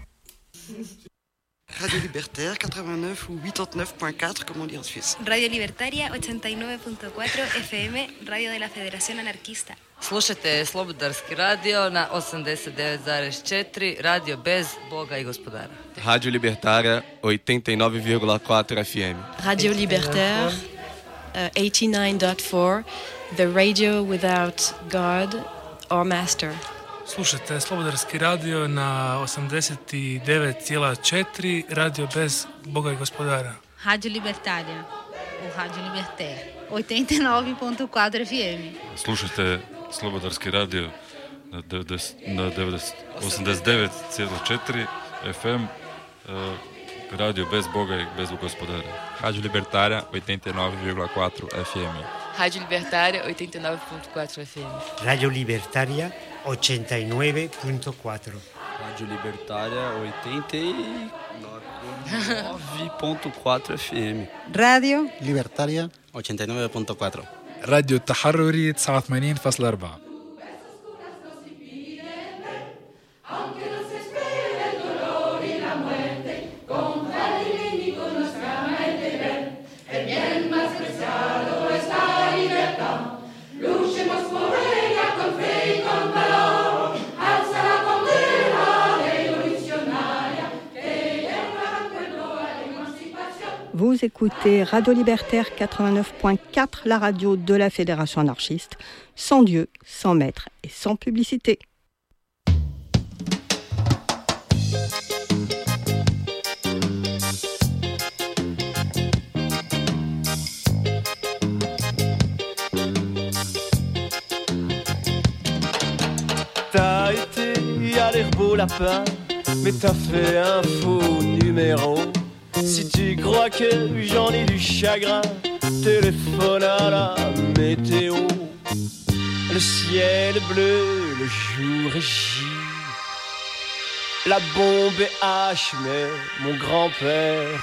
Radio Libertaire quatre-vingt-neuf ou quatre-vingt-neuf point quatre, comme on dit en Suisse. Radio Libertaria ochenta y nueve punto cuatro F M, radio de la Federación Anarquista. Slušajte Slobodarski radio na osamdeset devet zarez četiri, radio bez Boga i gospodara. Radio Libertaria oitenta e nove vírgula quatro F M. Radio Libertaire uh, eighty-nine point four, the radio without God or master. Slušajte Slobodarski radio na osamdeset devet zarez četiri, radio bez Boga i gospodara. Radio Libertaria, ou Radio Libertaire, oitenta e nove ponto quatro F M. Slušajte Slobodarski radio na, na osamdeset devet zarez četiri F M, uh, radio bez Boga i bez gospodara. Radio Libertaria oitenta e nove vírgula quatro F M. Radio Libertaria oitenta e nove ponto quatro F M. Radio Libertaria ochenta y nueve punto cuatro. Radio Libertaria oitenta e nove ponto quatro F M. Radio Libertaria ochenta y nueve punto cuatro. راديو التحرري تسعة وثمانين فاصلة أربعة. Vous écoutez Radio Libertaire quatre-vingt-neuf point quatre, la radio de la Fédération Anarchiste, sans Dieu, sans maître et sans publicité. T'as été à l'air beau lapin, mais t'as fait un faux numéro. Si tu crois que j'en ai du chagrin, téléphone à la météo. Le ciel est bleu, le jour est gris. La bombe est H, mais mon grand-père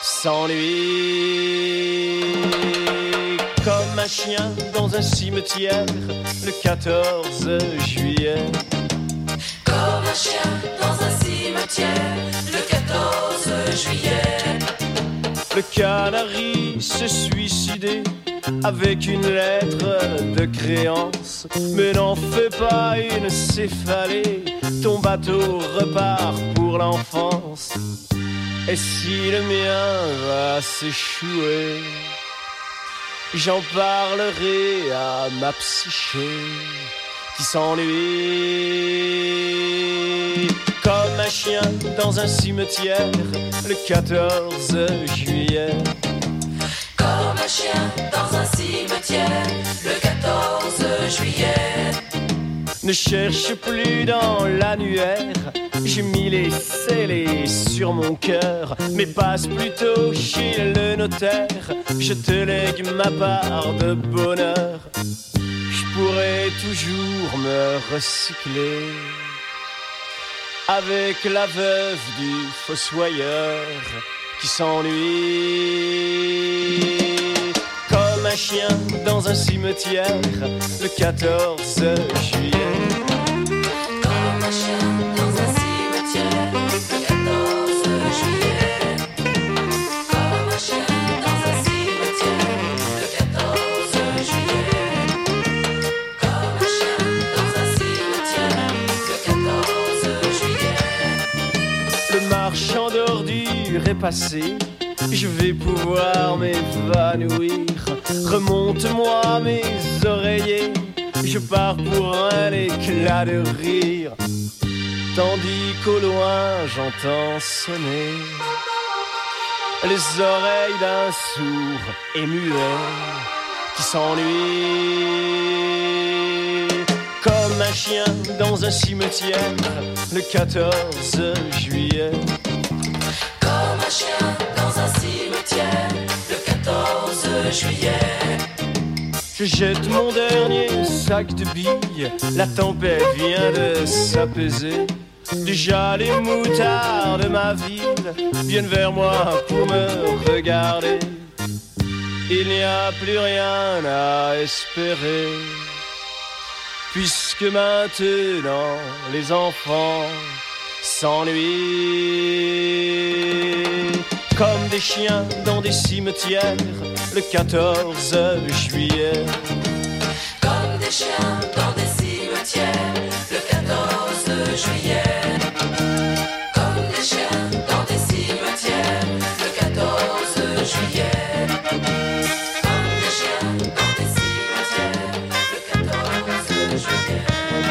s'ennuie. Comme un chien dans un cimetière, le quatorze juillet. Comme un chien dans un cimetière, le quatorze juillet. Le canari s'est suicidé avec une lettre de créance. Mais n'en fais pas une céphalée, ton bateau repart pour l'enfance. Et si le mien va s'échouer, j'en parlerai à ma psyché qui s'ennuie. Comme un chien dans un cimetière, le quatorze juillet. Comme un chien dans un cimetière, le quatorze juillet. Ne cherche plus dans l'annuaire, j'ai mis les scellés sur mon cœur. Mais passe plutôt chez le notaire, je te lègue ma part de bonheur. Je pourrais toujours me recycler avec la veuve du fossoyeur qui s'ennuie. Comme un chien dans un cimetière, le quatorze juillet. Comme un chien dans un cimetière, le quatorze juillet. Comme un chien dans un cimetière, le quatorze juillet. Comme un chien dans un cimetière, le quatorze juillet. Le marchand d'ordures est passé, je vais pouvoir m'évanouir. Remonte-moi mes oreillers, je pars pour un éclat de rire. Tandis qu'au loin j'entends sonner les oreilles d'un sourd et muet qui s'ennuie. Comme un chien dans un cimetière, le quatorze juillet. Comme un juillet. Je jette mon dernier sac de billes, la tempête vient de s'apaiser. Déjà les moutards de ma ville viennent vers moi pour me regarder. Il n'y a plus rien à espérer, puisque maintenant les enfants s'ennuient. Comme des chiens dans des cimetières, le quatorze juillet. Comme des chiens dans des cimetières, le quatorze juillet. Comme des chiens dans des cimetières, le quatorze juillet. Comme des chiens dans des cimetières, le quatorze juillet.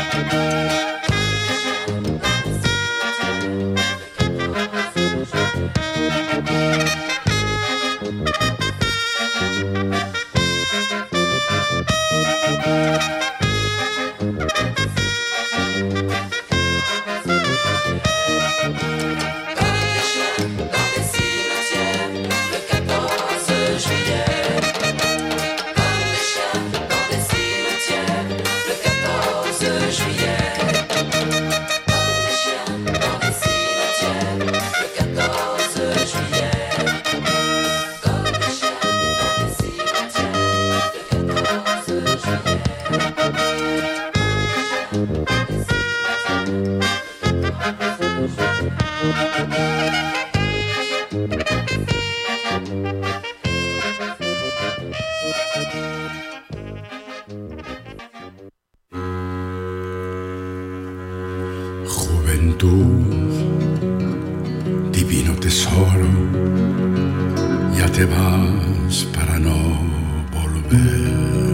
Divino tesoro, ya te vas para no volver.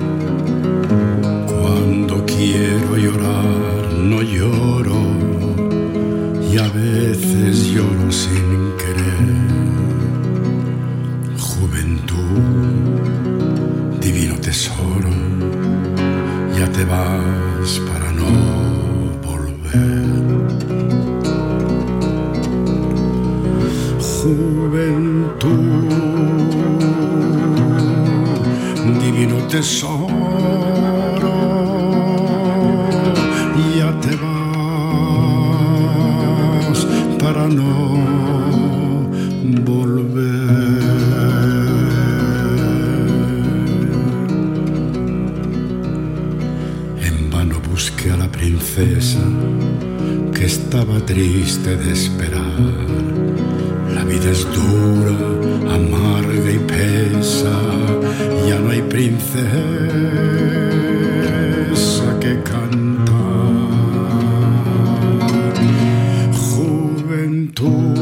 Cuando quiero llorar no lloro y a veces lloro sin querer. Juventud, divino tesoro, ya te vas para no volver. Juventud, divino tesoro, ya te vas para no volver. En vano busqué a la princesa que estaba triste de esperar. La vida es dura, amarga y pesa, ya no hay princesa que cantar. Juventud,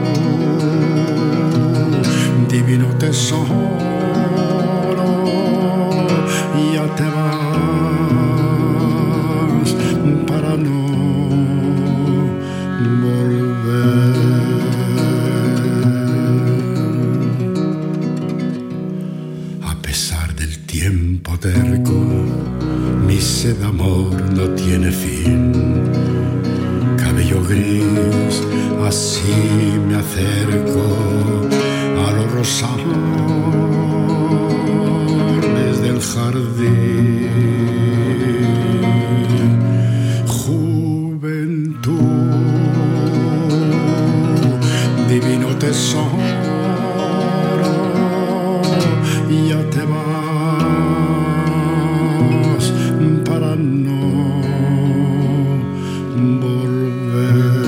divino tesoro, ya te vas para no volver. Tiempo terco, mi sed de amor no tiene fin. Cabello gris, así me acerco a los rosales del jardín. Juventud, divino tesoro, ya te vas para no volver.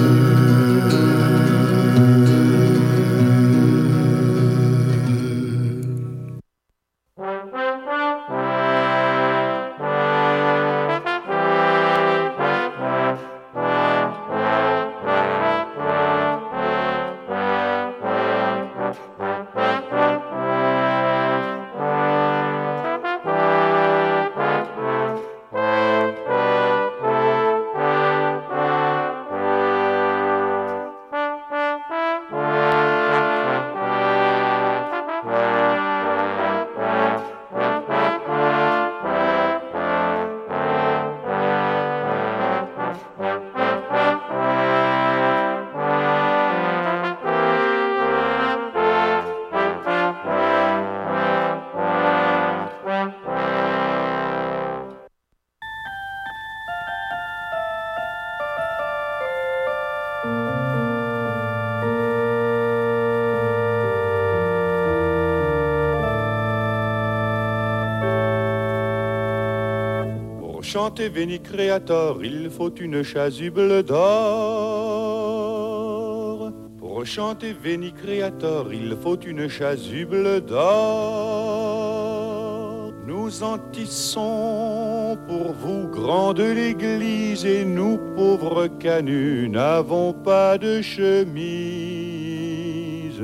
chanter Veni Creator, il faut une chasuble d'or. Pour chanter Veni Creator, il faut une chasuble d'or. Nous en tissons pour vous, grand de l'église, et nous, pauvres canuts, n'avons pas de chemise.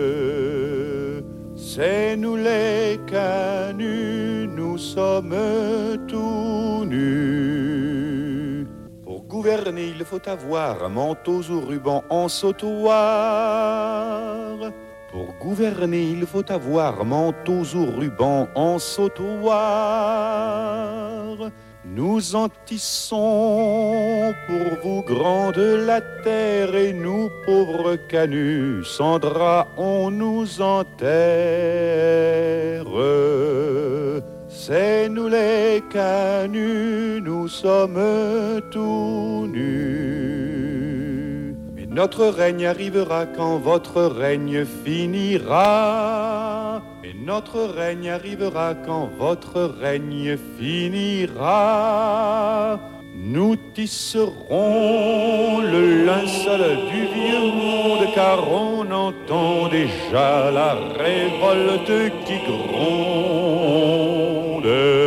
C'est nous les canuts, nous sommes tout nus. Pour gouverner, il faut avoir manteaux ou rubans en sautoir. Pour gouverner, il faut avoir manteaux ou rubans en sautoir. Nous en tissons pour vous, grands de la terre, et nous, pauvres canuts, sans drap, on nous enterre. C'est nous les canuts, nous sommes tout nus. Mais notre règne arrivera quand votre règne finira. Et notre règne arrivera quand votre règne finira. Nous tisserons le linceul du vieux monde, car on entend déjà la révolte qui gronde.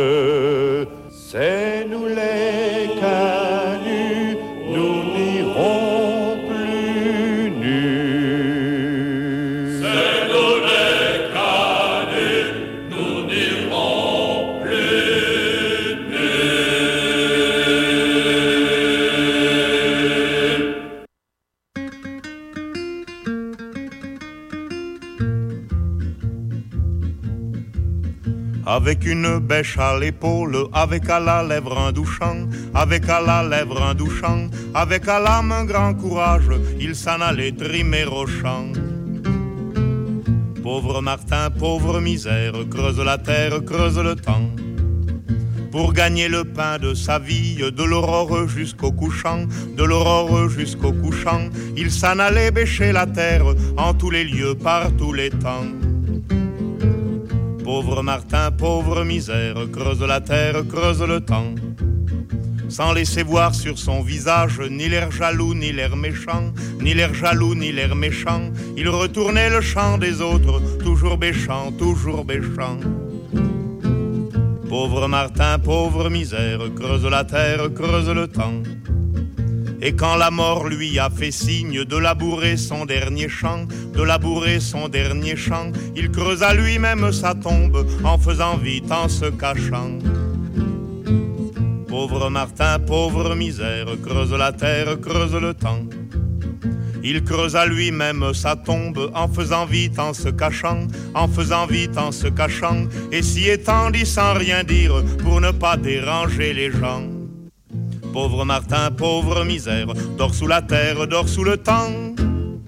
C'est nous les canuts, nous n'irons plus nus. C'est nous les canuts, nous n'irons plus Avec une bêche à l'épaule, avec à la lèvre un douchant, avec à la lèvre un douchant, avec à l'âme un grand courage, il s'en allait trimer au champ. Pauvre Martin, pauvre misère, creuse la terre, creuse le temps. Pour gagner le pain de sa vie, de l'aurore jusqu'au couchant, de l'aurore jusqu'au couchant, il s'en allait bêcher la terre en tous les lieux, par tous les temps. Pauvre Martin, pauvre misère, creuse la terre, creuse le temps. Sans laisser voir sur son visage ni l'air jaloux, ni l'air méchant, ni l'air jaloux, ni l'air méchant, il retournait le chant des autres, toujours bêchant, toujours bêchant. Pauvre Martin, pauvre misère, creuse la terre, creuse le temps. Et quand la mort lui a fait signe de labourer son dernier champ, de labourer son dernier champ, il creusa lui-même sa tombe en faisant vite, en se cachant. Pauvre Martin, pauvre misère, creuse la terre, creuse le temps. Il creusa lui-même sa tombe en faisant vite, en se cachant, en faisant vite, en se cachant, et s'y étendit sans rien dire pour ne pas déranger les gens. Pauvre Martin, pauvre misère, dors sous la terre, dors sous le temps.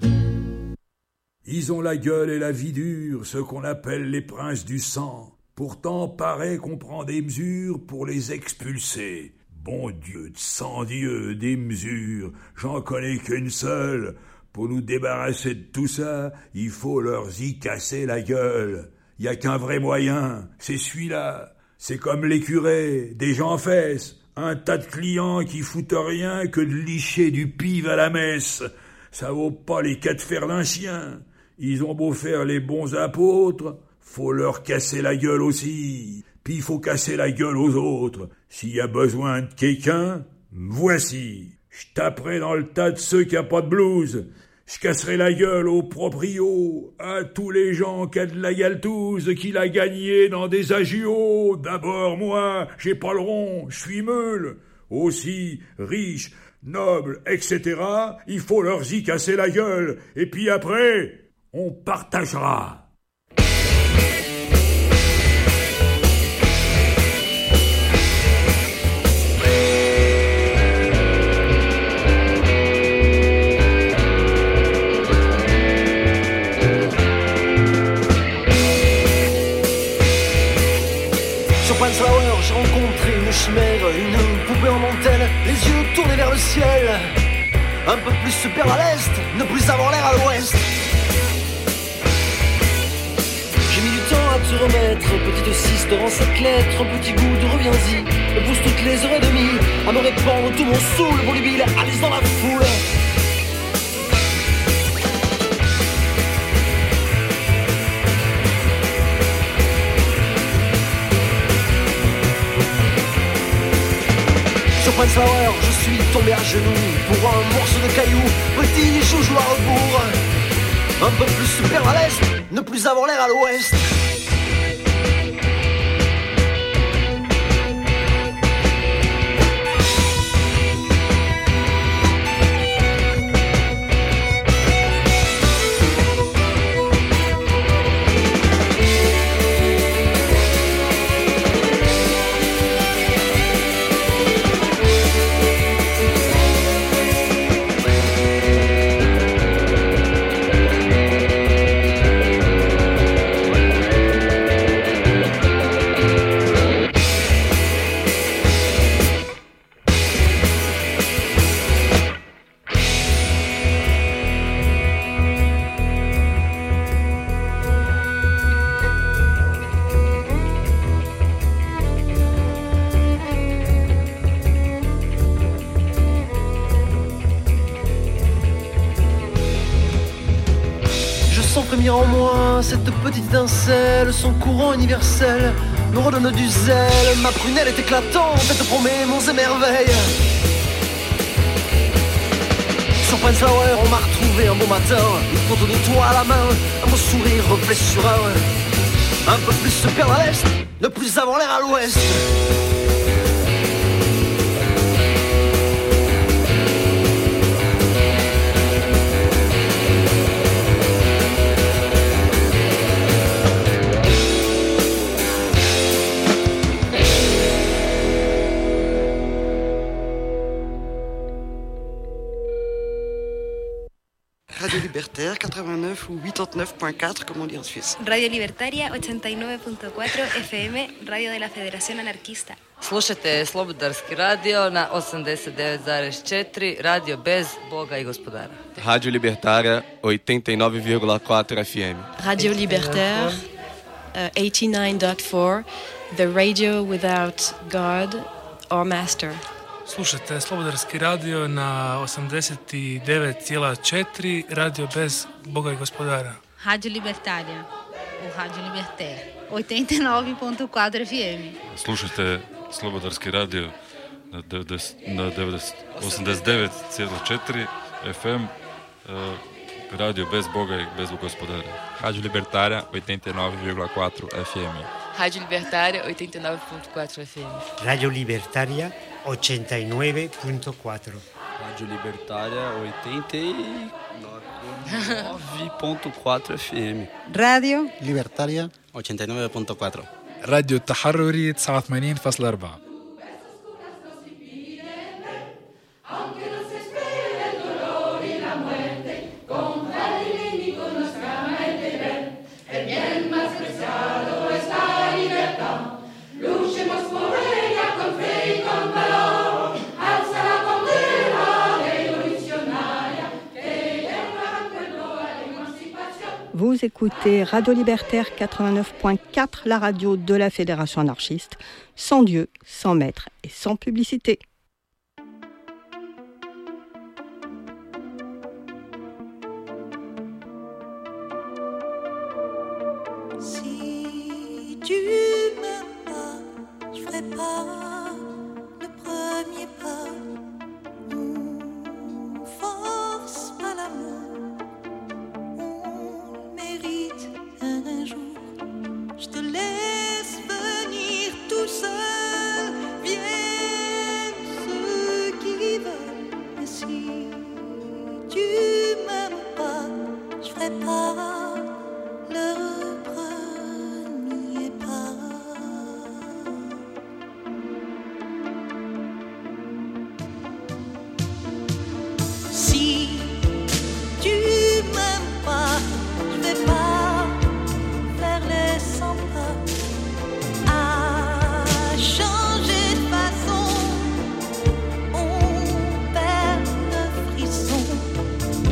Ils ont la gueule et la vie dure, ceux qu'on appelle les princes du sang. Pourtant, paraît qu'on prend des mesures pour les expulser. Bon Dieu, de sang Dieu, des mesures, j'en connais qu'une seule. Pour nous débarrasser de tout ça, il faut leur y casser la gueule. Y a qu'un vrai moyen, c'est celui-là. C'est comme les curés, des gens fesses. Un tas de clients qui foutent rien que de licher du pive à la messe. Ça vaut pas les quatre fers d'un chien. Ils ont beau faire les bons apôtres, faut leur casser la gueule aussi. Puis il faut casser la gueule aux autres. S'il y a besoin de quelqu'un, voici. Je taperai dans le tas de ceux qui a pas de blouse. Je casserai la gueule aux proprios, à tous les gens qui a de la galtouze, qu'il a gagné dans des agios. D'abord, moi, j'ai pas le rond, je suis meule. Aussi, riche, noble, et cetera, il faut leur y casser la gueule. Et puis après, on partagera. J'ai rencontré une chimère, une poupée en dentelle, les yeux tournés vers le ciel. Un peu plus se perdre à l'est, ne plus avoir l'air à l'ouest. J'ai mis du temps à te remettre. Petite six te rend cette lettre, un petit goût de reviens-y. Me pousse toutes les heures et demie à me répandre tout mon saoul volubile, Alice dans la foule. Sur Flower, je suis tombé à genoux pour un morceau de caillou, petit joujou à rebours. Un peu plus super à l'est, ne plus avoir l'air à l'ouest. En moi, cette petite étincelle, son courant universel me redonne du zèle. Ma prunelle est éclatante, elle te promet monts et merveilles. Sur Pine Flower, on m'a retrouvé un beau matin, une photo de toi à la main, un beau sourire reflet sur un. Un peu plus se perdre à l'est, ne plus avoir l'air à l'ouest. Radio Libertaire quatre-vingt-neuf ou quatre-vingt-neuf point quatre, comme on dit en Suisse. Radio Libertaria ochenta y nueve punto cuatro F M, radio de la Federación Anarquista. Slušajte Slobodarski radio na osamdeset devet zarez četiri, radio bez Boga i gospodara. Radio Libertaria oitenta e nove vírgula quatro F M. Radio Libertaire uh, eighty-nine point four, the radio without God or master. Slušajte Slobodarski radio na osamdeset devet zarez četiri, radio bez Boga i gospodara. Radio Libertaria, ou Radio Libertaire, oitenta e nove ponto quatro F M. Slušajte Slobodarski radio na, na osamdeset devet zarez četiri F M, uh, radio bez Boga i bez gospodara. Radio Libertaria oitenta e nove vírgula quatro F M. Radio Libertaria oitenta e nove ponto quatro F M. Radio Libertaria ochenta y nueve punto cuatro. Radio Libertaria oitenta e nove ponto quatro F M. Radio Libertaria ochenta y nueve punto cuatro. راديو التحرري تسعة وثمانين فاصلة أربعة. Vous écoutez Radio Libertaire quatre-vingt-neuf point quatre, la radio de la Fédération anarchiste, sans Dieu, sans maître et sans publicité. Si tu m'aimes pas, je ferai pas le premier pas. On force pas l'amour, on mérite un jour. Je te laisse venir tout seul, viennent ceux qui veulent. Et si tu m'aimes pas, je ferai pas le premier pas. Si tu m'aimes pas, je vais pas faire les cent pas. À changer de façon, on perd le frisson.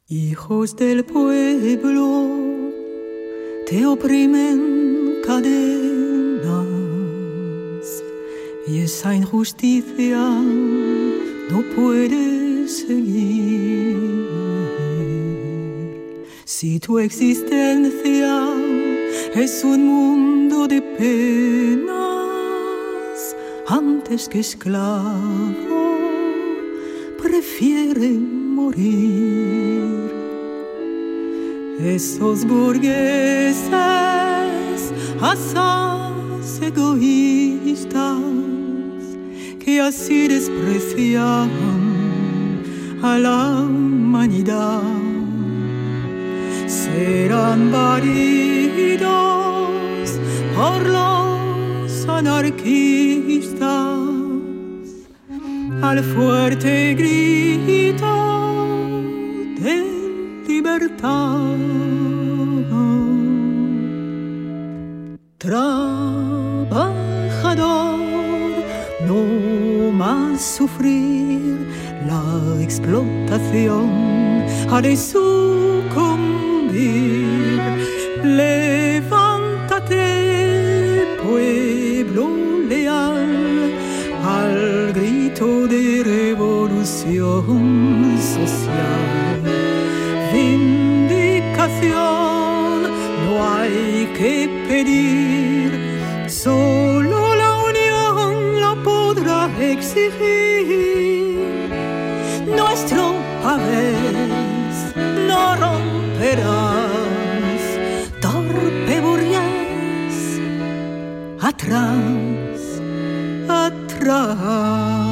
Hijos del pueblo te oprimen cadenas y esa injusticia no puede seguir. Si tu existencia es un mundo de penas, antes que esclavo prefiere morir. Esos burgueses asaz egoístas que así desprecian a la humanidad serán batidos por los anarquistas al fuerte grito de libertad. Trabajador, no más sufrir la explotación, ha de sucumbir. Levántate, pueblo leal, al grito de revolución social. Vindicación no hay que pedir, solo la unión la podrá exigir. Nuestro pavés no romperás, torpe burgués, atrás, atrás.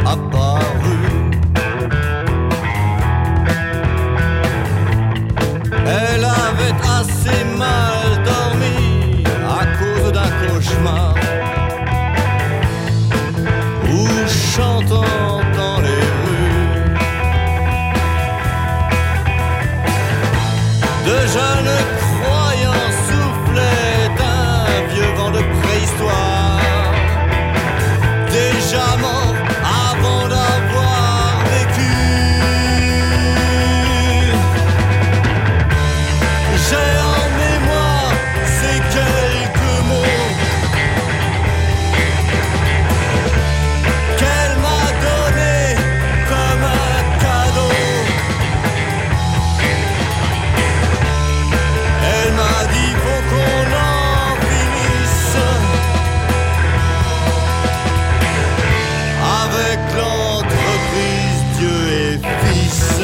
apparu. Elle avait assez mal dormi à cause d'un cauchemar, où chantant dans les rues, de jeunes croyants soufflaient un vieux vent de préhistoire, déjà mort avant d'avoir vécu. J'ai en mémoire ces quelques mots qu'elle m'a donnés comme un cadeau. Elle m'a dit faut qu'on en finisse avec l'entreprise Dieu et Fils.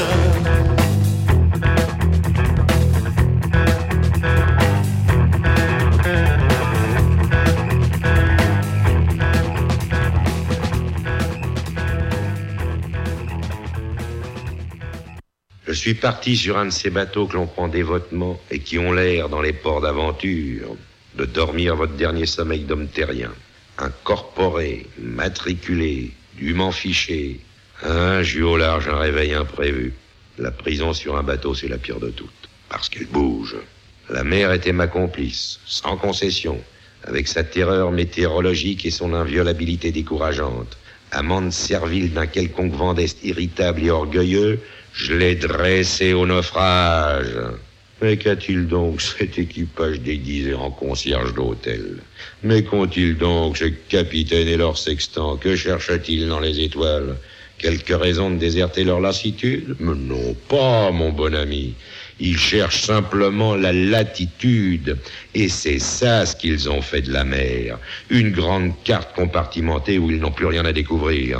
Je suis parti sur un de ces bateaux que l'on prend dévotement et qui ont l'air, dans les ports d'aventure, de dormir votre dernier sommeil d'homme terrien. Incorporé, matriculé, dûment fiché. Hein, j'ai eu au large un réveil imprévu. La prison sur un bateau, c'est la pire de toutes, parce qu'elle bouge. La mer était ma complice, sans concession, avec sa terreur météorologique et son inviolabilité décourageante. Amante servile d'un quelconque vent d'est irritable et orgueilleux, je l'ai dressé au naufrage. Mais qu'a-t-il donc cet équipage déguisé en concierge d'hôtel? Mais qu'ont-ils donc ce capitaine et leur sextant? Que cherchent-ils dans les étoiles? Quelque raison de déserter leur lassitude? Mais non pas, mon bon ami. Ils cherchent simplement la latitude. Et c'est ça ce qu'ils ont fait de la mer. Une grande carte compartimentée où ils n'ont plus rien à découvrir.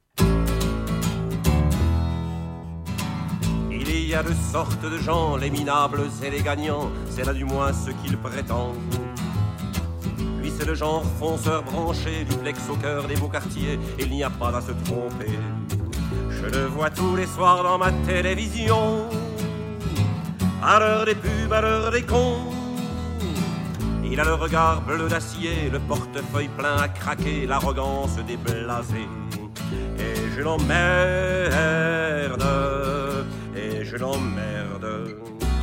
Il y a deux sortes de gens, les minables et les gagnants, c'est là du moins ce qu'ils prétendent. Lui c'est le genre fonceur branché, du flex au cœur des beaux quartiers, il n'y a pas à se tromper. Je le vois tous les soirs dans ma télévision, à l'heure des pubs, à l'heure des cons. Il a le regard bleu d'acier, le portefeuille plein à craquer, l'arrogance déblasée. Et je l'emmerde, et je l'emmerde.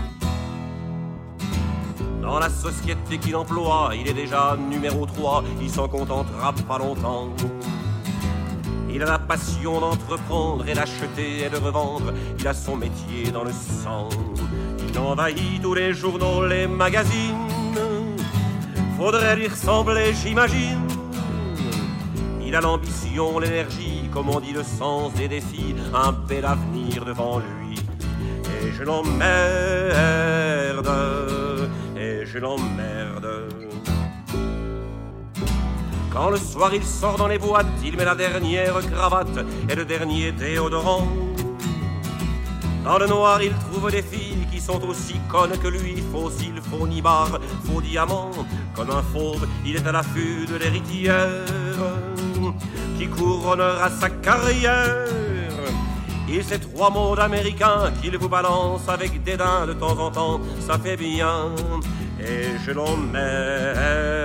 Dans la société qu'il emploie, il est déjà numéro trois, il s'en contentera pas longtemps. Il a la passion d'entreprendre et d'acheter et de revendre, il a son métier dans le sang. Il envahit tous les journaux, les magazines, faudrait lui ressembler, j'imagine. Il a l'ambition, l'énergie, comme on dit, le sens des défis, un bel avenir devant lui. Et je l'emmerde, et je l'emmerde. Quand le soir il sort dans les boîtes, il met la dernière cravate et le dernier déodorant. Dans le noir il trouve des filles qui sont aussi connes que lui, faux cils, faux nibards, faux diamants. Comme un fauve, il est à l'affût de l'héritière qui couronnera sa carrière. Il sait trois mots d'américain qu'il vous balance avec dédain de temps en temps, ça fait bien. Et je l'emmerde.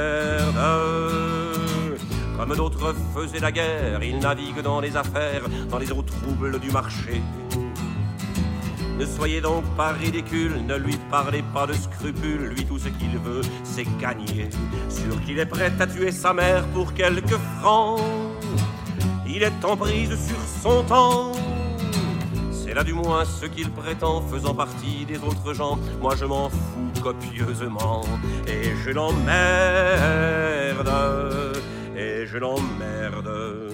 Comme d'autres faisaient la guerre, il navigue dans les affaires, dans les eaux troubles du marché. Ne soyez donc pas ridicule, ne lui parlez pas de scrupules, lui tout ce qu'il veut c'est gagner. Sûr qu'il est prêt à tuer sa mère pour quelques francs, il est en prise sur son temps. C'est là du moins ce qu'il prétend, faisant partie des autres gens. Moi je m'en fous copieusement, et je l'emmerde, et je l'emmerde.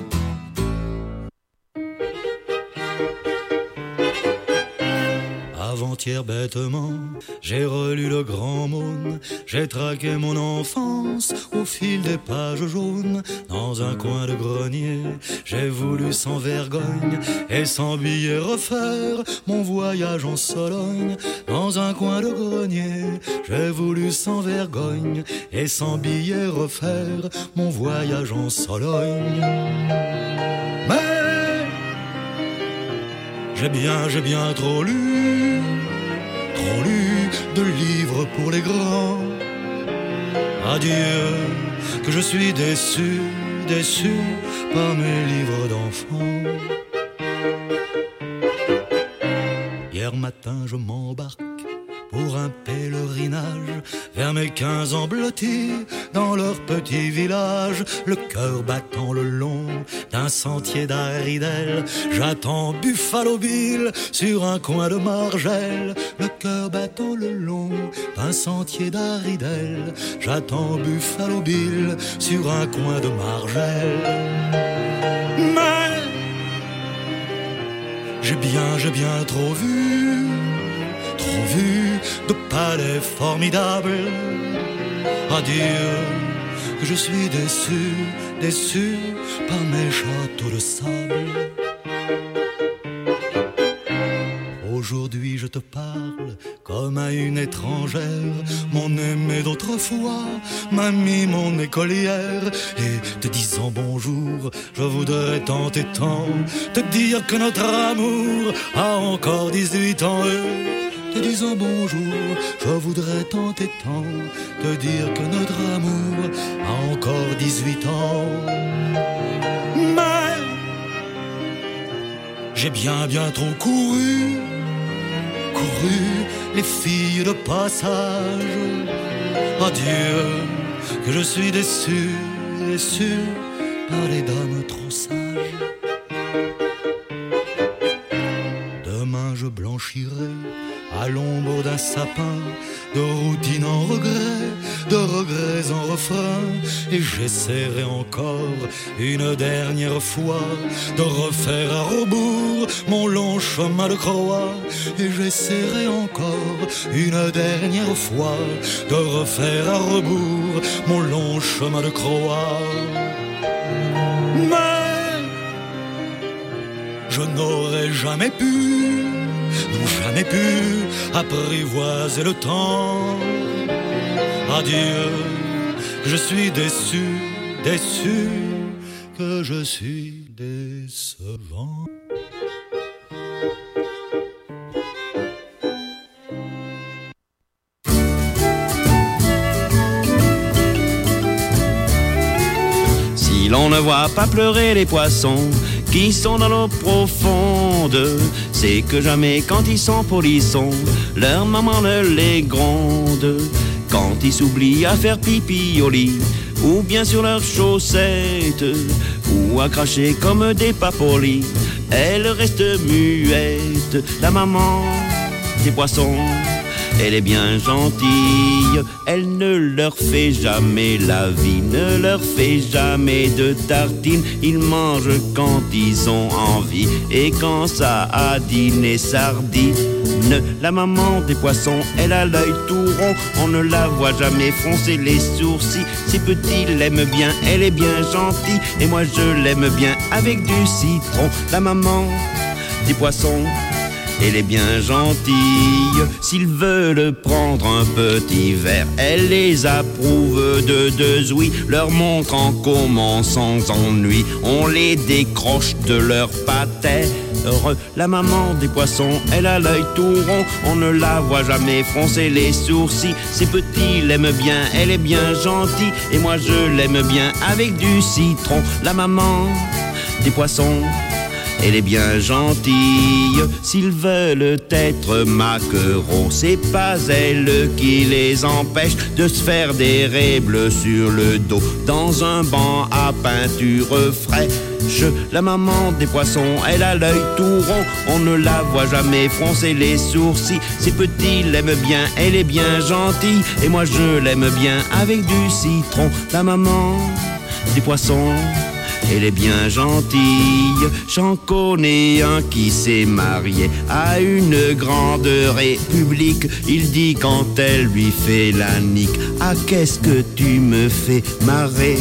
Avant-hier bêtement, j'ai relu le Grand Mône, j'ai traqué mon enfance au fil des pages jaunes. Dans un coin de grenier, j'ai voulu sans vergogne et sans billet refaire mon voyage en Sologne. Dans un coin de grenier, j'ai voulu sans vergogne et sans billet refaire mon voyage en Sologne. Mais J'ai bien, j'ai bien trop lu, trop lu de livres pour les grands. Adieu, que je suis déçu, déçu par mes livres d'enfants. Hier matin je m'embarque pour un pèlerinage vers mes quinze ans blottis dans leur petit village, le cœur battant le long d'un sentier d'Aridel. J'attends Buffalo Bill sur un coin de Margelle, le cœur battant le long d'un sentier d'Aridel. J'attends Buffalo Bill sur un coin de Margelle. Mais j'ai bien, j'ai bien trop vu, trop vu de palais formidables. Adieu, que je suis déçu, déçu par mes châteaux de sable. Aujourd'hui je te parle comme à une étrangère, mon aimée d'autrefois, mamie mon écolière. Et te disant bonjour, je voudrais tant et tant te dire que notre amour a encore dix-huit ans. Et te disant bonjour, je voudrais tant et tant te dire que notre amour a encore dix-huit ans. Mais j'ai bien bien trop couru, couru les filles de passage. Adieu, que je suis déçu, déçu par les dames trop sages. Demain je blanchirai à l'ombre d'un sapin, de routine en regret, de regrets en refrain. Et j'essaierai encore une dernière fois de refaire à rebours mon long chemin de croix. Et j'essaierai encore une dernière fois de refaire à rebours mon long chemin de croix. Mais je n'aurais jamais pu, non jamais pu apprivoiser le temps. Adieu, je suis déçu, déçu, que je suis décevant. Si l'on ne voit pas pleurer les poissons qui sont dans l'eau profonde, c'est que jamais quand ils sont polissons, leur maman ne les gronde. Quand ils s'oublient à faire pipi au lit, ou bien sur leurs chaussettes, ou à cracher comme des papolis, elle reste muette. La maman des poissons, elle est bien gentille, elle ne leur fait jamais la vie, ne leur fait jamais de tartines. Ils mangent quand ils ont envie, et quand ça a dîné sardine. La maman des poissons, elle a l'œil tout rond, on ne la voit jamais froncer les sourcils. Ses petits l'aiment bien, elle est bien gentille, et moi je l'aime bien avec du citron. La maman des poissons, elle est bien gentille. S'ils veulent prendre un petit verre, elle les approuve de deux ouïes, leur montrant comment sans ennui on les décroche de leur patère. La maman des poissons, elle a l'œil tout rond, on ne la voit jamais froncer les sourcils. Ses petits l'aiment bien, elle est bien gentille, et moi je l'aime bien avec du citron. La maman des poissons, elle est bien gentille. S'ils veulent être maquereaux, c'est pas elle qui les empêche de se faire des raies bleues sur le dos dans un banc à peinture fraîche. La maman des poissons, elle a l'œil tout rond, on ne la voit jamais froncer les sourcils. Ses petits l'aiment bien, elle est bien gentille, et moi je l'aime bien avec du citron. La maman des poissons, elle est bien gentille. J'en connais un qui s'est marié à une grande république. Il dit quand elle lui fait la nique: ah, qu'est-ce que tu me fais marrer.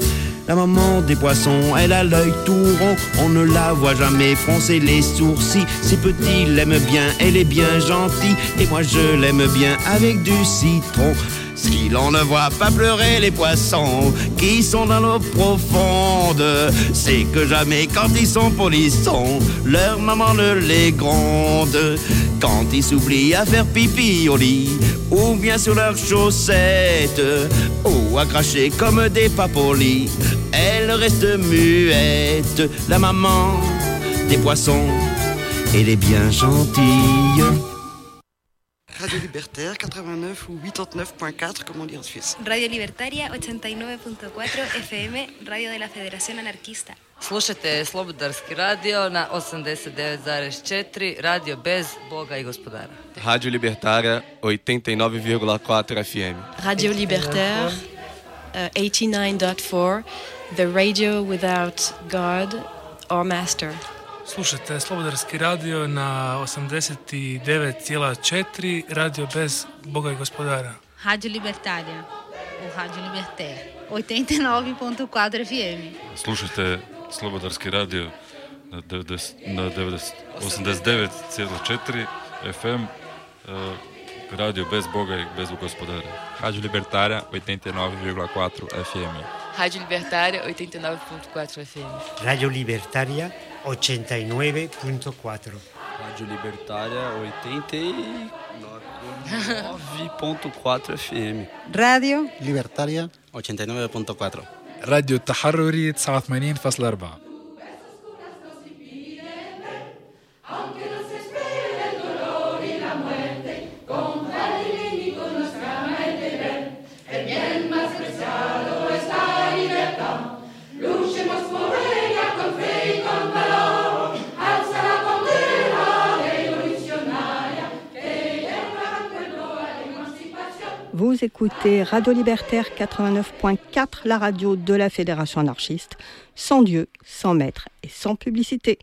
La maman des poissons, elle a l'œil tout rond, on ne la voit jamais froncer les sourcils. Ses petits l'aiment bien, elle est bien gentille, et moi je l'aime bien avec du citron. Si l'on ne voit pas pleurer les poissons qui sont dans l'eau profonde, c'est que jamais quand ils sont polissons, leur maman ne les gronde. Quand ils s'oublient à faire pipi au lit, ou bien sur leurs chaussettes, ou à cracher comme des papolis, elle reste muette, la maman des poissons, elle est bien gentille. Radio Libertaire quatre-vingt-neuf ou quatre-vingt-neuf point quatre, comme on dit en Suisse. Radio Libertaria ochenta y nueve punto cuatro F M, radio de la Federación Anarquista. Slušajte Slobodarski radio na osamdeset devet zarez četiri, radio bez Boga i gospodara. Radio Libertaria oitenta e nove vírgula quatro F M. Radio Libertaire, uh, eighty-nine point four, the radio without God or master. Slušajte Slobodarski radio na osamdeset devet zarez četiri, radio bez Boga i gospodara. Radio Libertaria, ou Radio Libertaire, oitenta e nove ponto quatro F M. Slušajte Slobodarski radio na, na osamdeset devet zarez četiri F M, uh, radio bez Boga i bez gospodara. Radio Libertaria oitenta e nove vírgula quatro F M. Radio Libertaria oitenta e nove ponto quatro F M. Radio Libertaria oitenta e nove ponto quatro. Radio Libertaria oitenta e nove ponto quatro F M. Radio Libertaria ochenta y nueve punto cuatro. راديو التحرري تسعة وثمانين فاصلة أربعة. Vous écoutez Radio Libertaire quatre-vingt-neuf point quatre, la radio de la Fédération anarchiste, sans Dieu, sans maître et sans publicité.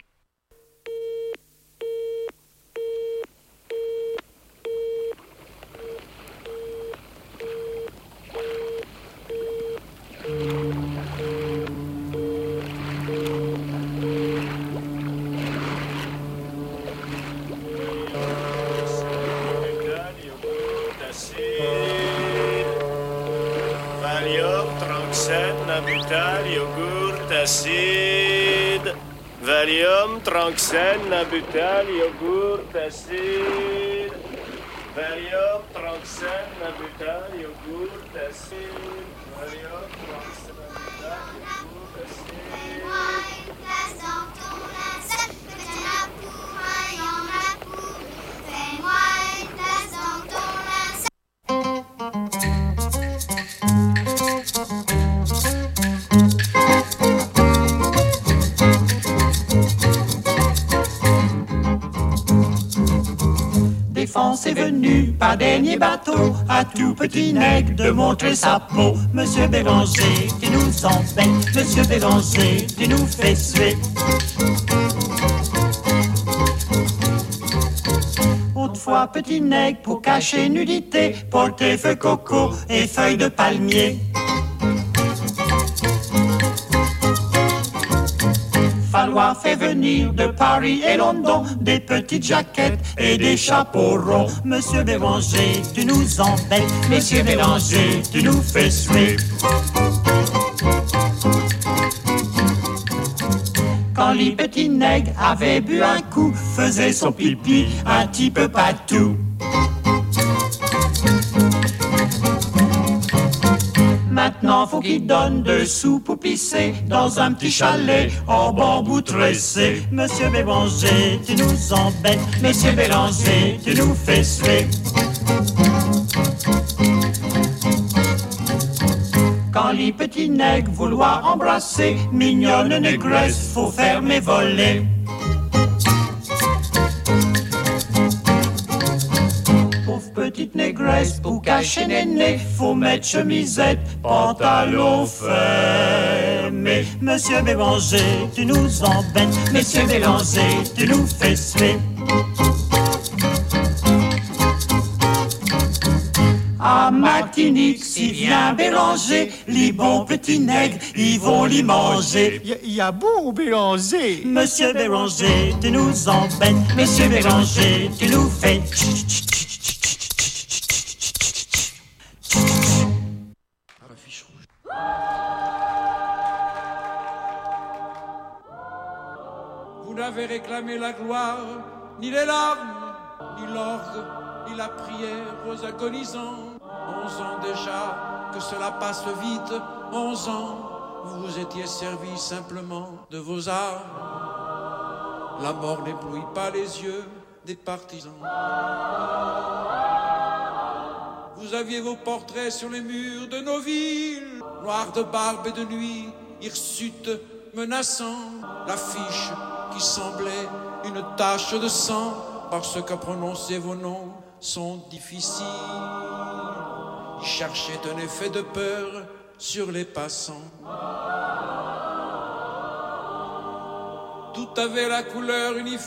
Nabutal, yogourt, acide. Valium, Tranxène, Nabutal, yogourt, acide. Valium, Tranxène, Nabutal, yogourt, acide. Valium, Tranxène, Nabutal, yogourt, acide. Défense est venu par dernier bateau à tout petit nègre de montrer sa peau. Monsieur Béranger, tu nous embêtes, Monsieur Béranger, tu nous fais suer. Autrefois petit nègre pour cacher nudité, porter feu coco et feuilles de palmier. Falloir fait venir de Paris et London des petites jaquettes et des chapeaux ronds. Monsieur Béranger, tu nous embêtes, Monsieur Béranger, tu nous fais suer. Quand les petits nègres avaient bu un coup, faisait son pipi un petit peu partout. Maintenant faut qu'il donne deux sous pour pisser dans un petit chalet en bambou tressé. Monsieur Béranger, tu nous embêtes, Monsieur Béranger, tu nous fais suer. Quand les petits nègres vouloir embrasser mignonne négresse, faut fermer voler. Petite négresse, pour cacher néné, faut mettre chemisette, pantalon fermé. Monsieur Béranger, tu nous embêtes, Monsieur Béranger, tu nous fais suer. À Martinique, si vient Béranger, les bons petits nègres, ils vont l'y manger. Il y a bon Béranger. Monsieur Béranger, tu nous embêtes, Monsieur Béranger, tu nous fais. Vous n'avez réclamé la gloire, ni les larmes, ni l'orgue, ni la prière aux agonisants. Onze ans déjà, que cela passe vite, onze ans, vous vous étiez servi simplement de vos armes. La mort n'éblouit pas les yeux des partisans. Vous aviez vos portraits sur les murs de nos villes, noirs de barbe et de nuit, hirsutes menaçant, l'affiche qui semblait une tache de sang, parce que prononcer vos noms sont difficiles. Ils cherchaient un effet de peur sur les passants. Tout avait la couleur uniforme